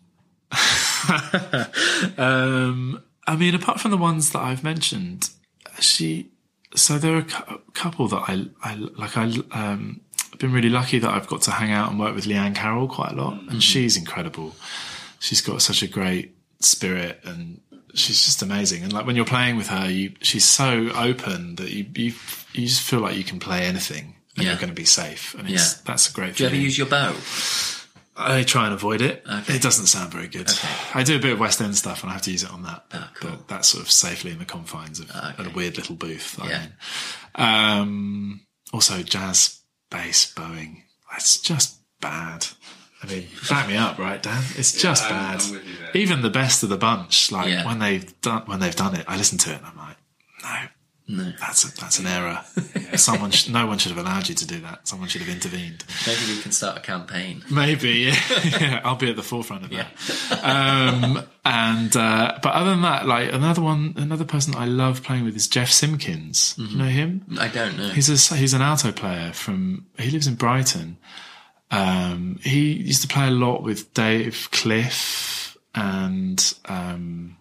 Um, um, I mean, apart from the ones that I've mentioned, she. So there are a cu- couple that I, I like. I um, I've been really lucky that I've got to hang out and work with Leanne Carroll quite a lot, mm-hmm. and she's incredible. She's got such a great spirit, and she's just amazing. And like when you're playing with her, you she's so open that you you, you just feel like you can play anything and yeah. you're going to be safe. And it's, yeah. that's a great Do you feeling. ever use your bow? I try and avoid it. Okay. It doesn't sound very good. Okay. I do a bit of West End stuff and I have to use it on that. Oh, cool. But that's sort of safely in the confines of Okay. a weird little booth. that Yeah. I'm in. Um, also, jazz bass bowing. That's just bad. I mean, back me up, right, Dan? It's Yeah, just I'm- bad. I'm with you there. Even the best of the bunch, like Yeah. when they've done when they've done it, I listen to it and I'm like, no, No. that's a, that's an error. Someone, sh- no one should have allowed you to do that. Someone should have intervened. Maybe we can start a campaign. Maybe, yeah. yeah, I'll be at the forefront of that. um, and uh, but other than that, like another one, another person I love playing with is Jeff Simpkins. Mm-hmm. You know him? I don't know. He's a he's an alto player from. He lives in Brighton. Um, he used to play a lot with Dave Cliff and um,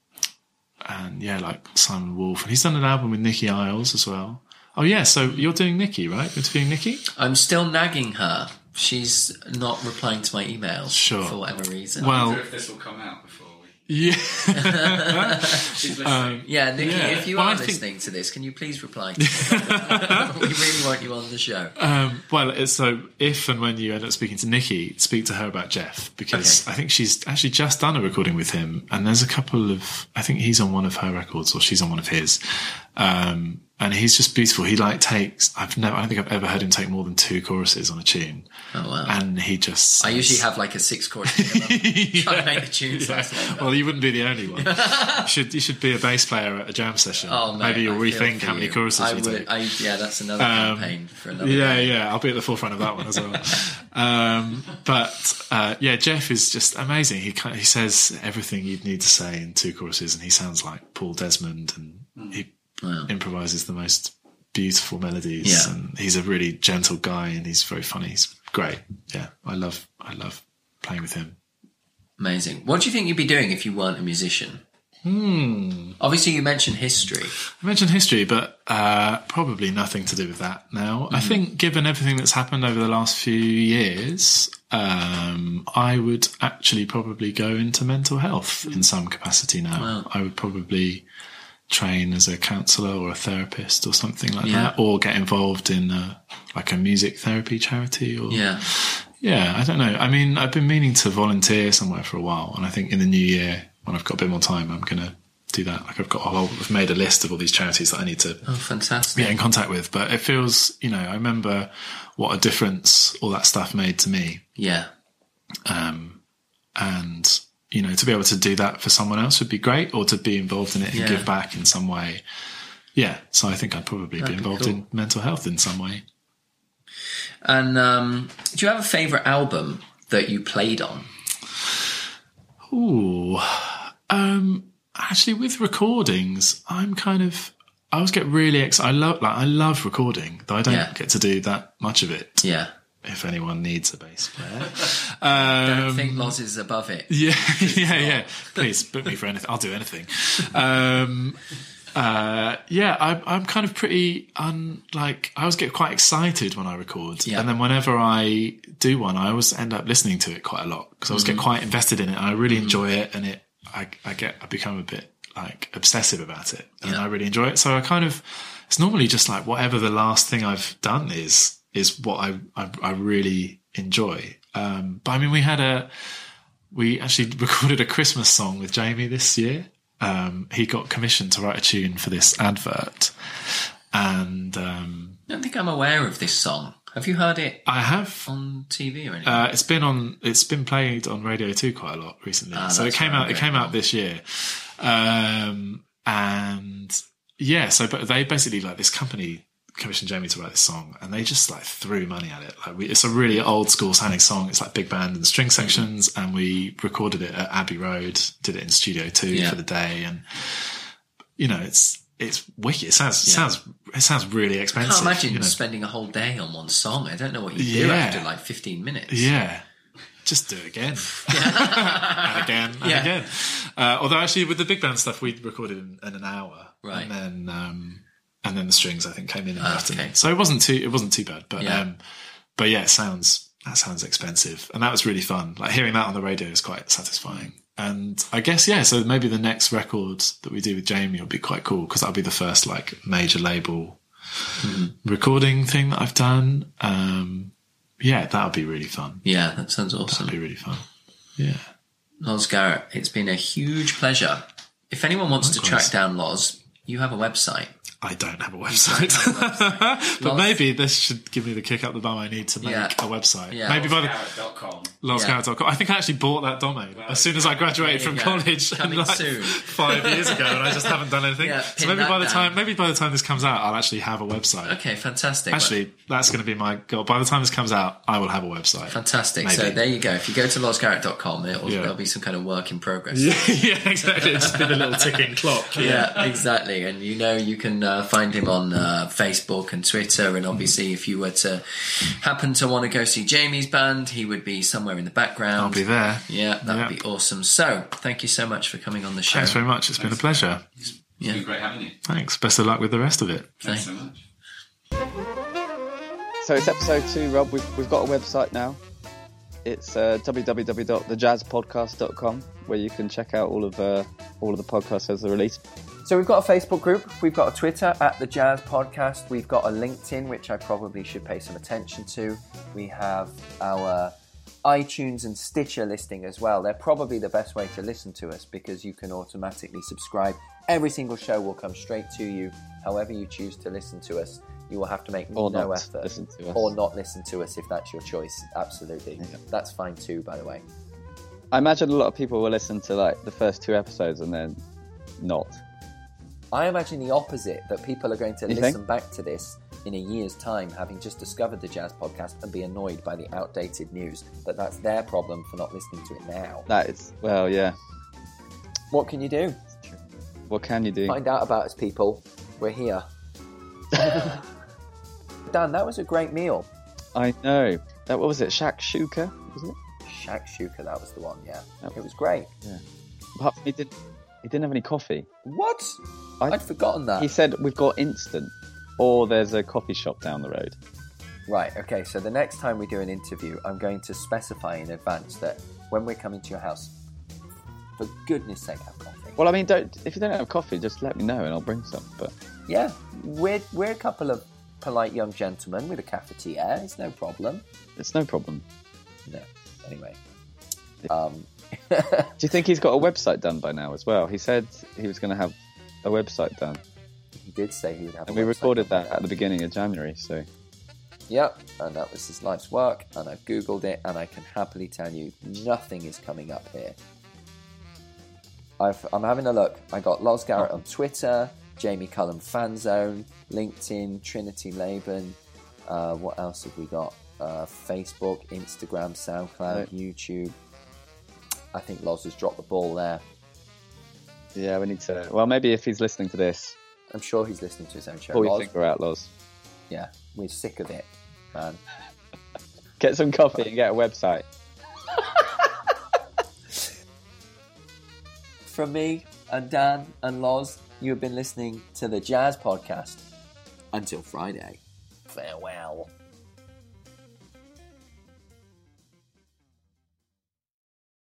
and yeah, like Simon Wolfe. And he's done an album with Nikki Isles as well. Oh yeah, so you're doing Nikki, right? You're doing Nikki? I'm still nagging her. She's not replying to my emails Sure. for whatever reason. I Well, wonder if this will come out before we. yeah. She's listening. Um, yeah, Nikki, yeah. if you Well, are I think- listening to this, can you please reply to me? We really want you on the show. Um, well, it's so if and when you end up speaking to Nikki, speak to her about Jeff, because Okay. I think she's actually just done a recording with him, and there's a couple of, I think he's on one of her records or she's on one of his, um, and he's just beautiful. He like takes, I've never, I don't think I've ever heard him take more than two choruses on a tune. Oh, wow. And he just, I usually have like a six chord trying to make the tunes last longer. well, you wouldn't be the only one. you should you should be a bass player at a jam session. Oh, mate, Maybe you'll I feel rethink for how many you. choruses I you would, take. I, yeah, that's another Um, campaign for another Yeah, day. yeah, I'll be at the forefront of that one as well. um, but uh, yeah, Jeff is just amazing. He kind of, he says everything you'd need to say in two choruses, and he sounds like Paul Desmond, and he Wow. improvises the most beautiful melodies. Yeah. And he's a really gentle guy, and he's very funny. He's great. Yeah, I love I love playing with him. Amazing. What do you think you'd be doing if you weren't a musician? Hmm. Obviously, you mentioned history. I mentioned history, but uh, probably nothing to do with that now. Mm-hmm. I think given everything that's happened over the last few years, um, I would actually probably go into mental health in some capacity now. Wow. I would probably train as a counsellor or a therapist or something like Yeah. that, or get involved in a, like a music therapy charity. Or Yeah. yeah, I don't know. I mean, I've been meaning to volunteer somewhere for a while, and I think in the new year, when I've got a bit more time, I'm going to do that. Like I've got a whole, I've made a list of all these charities that I need to Oh, fantastic. get in contact with. But it feels, you know, I remember what a difference all that stuff made to me. Yeah. Um, and, you know, to be able to do that for someone else would be great, or to be involved in it and Yeah. give back in some way. Yeah. So I think I'd probably That'd be be involved cool. in mental health in some way. And um, do you have a favourite album that you played on? Ooh, um, actually, with recordings, I'm kind of. I always get really excited. I love, like, I love recording, though I don't Yeah. get to do that much of it. Yeah. If anyone needs a bass player, Don't um, think Loz is above it. yeah, yeah, yeah. Please book me for anything. I'll do anything. Um, Uh, yeah, I, I'm kind of pretty un like I always get quite excited when I record, Yeah. and then whenever I do one, I always end up listening to it quite a lot because I always Mm-hmm. get quite invested in it. And I really enjoy it, and it I, I get I become a bit like obsessive about it, and Yeah. I really enjoy it. So I kind of it's normally just like whatever the last thing I've done is is what I I, I really enjoy. Um, but I mean, we had a we actually recorded a Christmas song with Jamie this year. Um, he got commissioned to write a tune for this advert, and um, I don't think I'm aware of this song. Have you heard it I have. on T V or anything? Uh, it's been on. It's been played on Radio Two quite a lot recently. Ah, so it that's came right, out. It okay, came cool. out this year, um, and yeah. So, but they basically like this company commissioned Jamie to write this song, and they just like threw money at it. Like we, it's a really old school sounding song. It's like big band and string sections, and we recorded it at Abbey Road. Did it in Studio Two Yeah. for the day, and you know, it's it's wicked. It sounds it Yeah. sounds it sounds really I expensive. can't imagine you know? spending a whole day on one song. I don't know what you do Yeah. after like fifteen minutes. Yeah. Just do it again. and again and Yeah. again. Uh, although actually with the big band stuff we recorded in, in an hour. Right. And then um, and then the strings I think came in in the Ah, afternoon. okay. So it wasn't too it wasn't too bad. But Yeah. um but yeah, it sounds that sounds expensive. And that was really fun. Like hearing that on the radio is quite satisfying. And I guess yeah, so maybe the next record that we do with Jamie will be quite cool because that'll be the first like major label Mm-hmm. recording thing that I've done. Um yeah, that'll be really fun. Yeah, that sounds awesome. That'll be really fun. Yeah. Loz Garrett, it's been a huge pleasure. If anyone wants to Likewise. track down Loz, you have a website. I don't have a website. but Loz- maybe this should give me the kick up the bum I need to make Yeah. a website. Yeah. Maybe by the Garrett dot com. lost garrett dot com. I think I actually bought that domain as soon as I graduated there from you go. college Coming like soon. five years ago, and I just haven't done anything. Yeah, so pin maybe that by the down. time, maybe by the time this comes out, I'll actually have a website. Okay, fantastic. Actually, that's going to be my goal. By the time this comes out, I will have a website. Fantastic. Maybe. So there you go. If you go to loz garrett dot com, it'll, Yeah. there'll be some kind of work in progress. Yeah, yeah, exactly. It's just been a little ticking clock. Yeah, exactly. And you know, you can uh, find him on uh, Facebook and Twitter. And obviously, if you were to happen to want to go see Jamie's band, he would be somewhere in the background. I'll be there. Yeah, that would Yeah. be awesome. So, thank you so much for coming on the show. Thanks very much. It's been a pleasure. It's Yeah. been great having you. Thanks. Best of luck with the rest of it. Thanks so much. So it's episode two, Rob. We've, we've got a website now. It's uh, w w w dot the jazz podcast dot com, where you can check out all of uh, all of the podcasts as they're released. So we've got a Facebook group, we've got a Twitter at The Jazz Podcast, we've got a LinkedIn, which I probably should pay some attention to. We have our iTunes and Stitcher listing as well. They're probably the best way to listen to us because you can automatically subscribe. Every single show will come straight to you, however you choose to listen to us. You will have to make Or no not effort. listen to us. Or not listen to us if that's your choice. Absolutely. Yeah. That's fine too, by the way. I imagine a lot of people will listen to like the first two episodes and then not. I imagine the opposite, that people are going to You listen think? back to this in a year's time, having just discovered the Jazz Podcast, and be annoyed by the outdated news, that that's their problem for not listening to it now. That is, well, yeah. What can you do? What can you do? Find out about us, people. We're here. Dan, that was a great meal. I know. That, what was it? Shakshuka, wasn't it? Shakshuka, that was the one, yeah. That It was great. Apart from he didn't, he didn't have any coffee. What? I- I'd forgotten that. He said, we've got instant, or there's a coffee shop down the road. Right, okay, so the next time we do an interview, I'm going to specify in advance that when we're coming to your house, for goodness sake, have coffee. Well, I mean, don't if you don't have coffee, just let me know and I'll bring some. But Yeah, we're, we're a couple of polite young gentlemen with a cafetiere. It's no problem. it's no problem. No, anyway. Um, Do you think he's got a website done by now as well? He said he was going to have a website done. he did say he would have And a we website recorded done. that at the beginning of January, so... Yep, and that was his life's work, and I've Googled it, and I can happily tell you nothing is coming up here. I've, I'm having a look. I got Loz Garrett on Twitter, Jamie Cullum Fanzone, LinkedIn, Trinity Laban. Uh, what else have we got? Uh, Facebook, Instagram, SoundCloud, No. YouTube. I think Loz has dropped the ball there. Yeah, we need to... Well, maybe if he's listening to this, I'm sure he's listening to his own show. pull your Loz, finger out, Loz. yeah, we're sick of it, man. Get some coffee and get a website. From me, and Dan and Loz, you have been listening to the Jazz Podcast. Until Friday, farewell.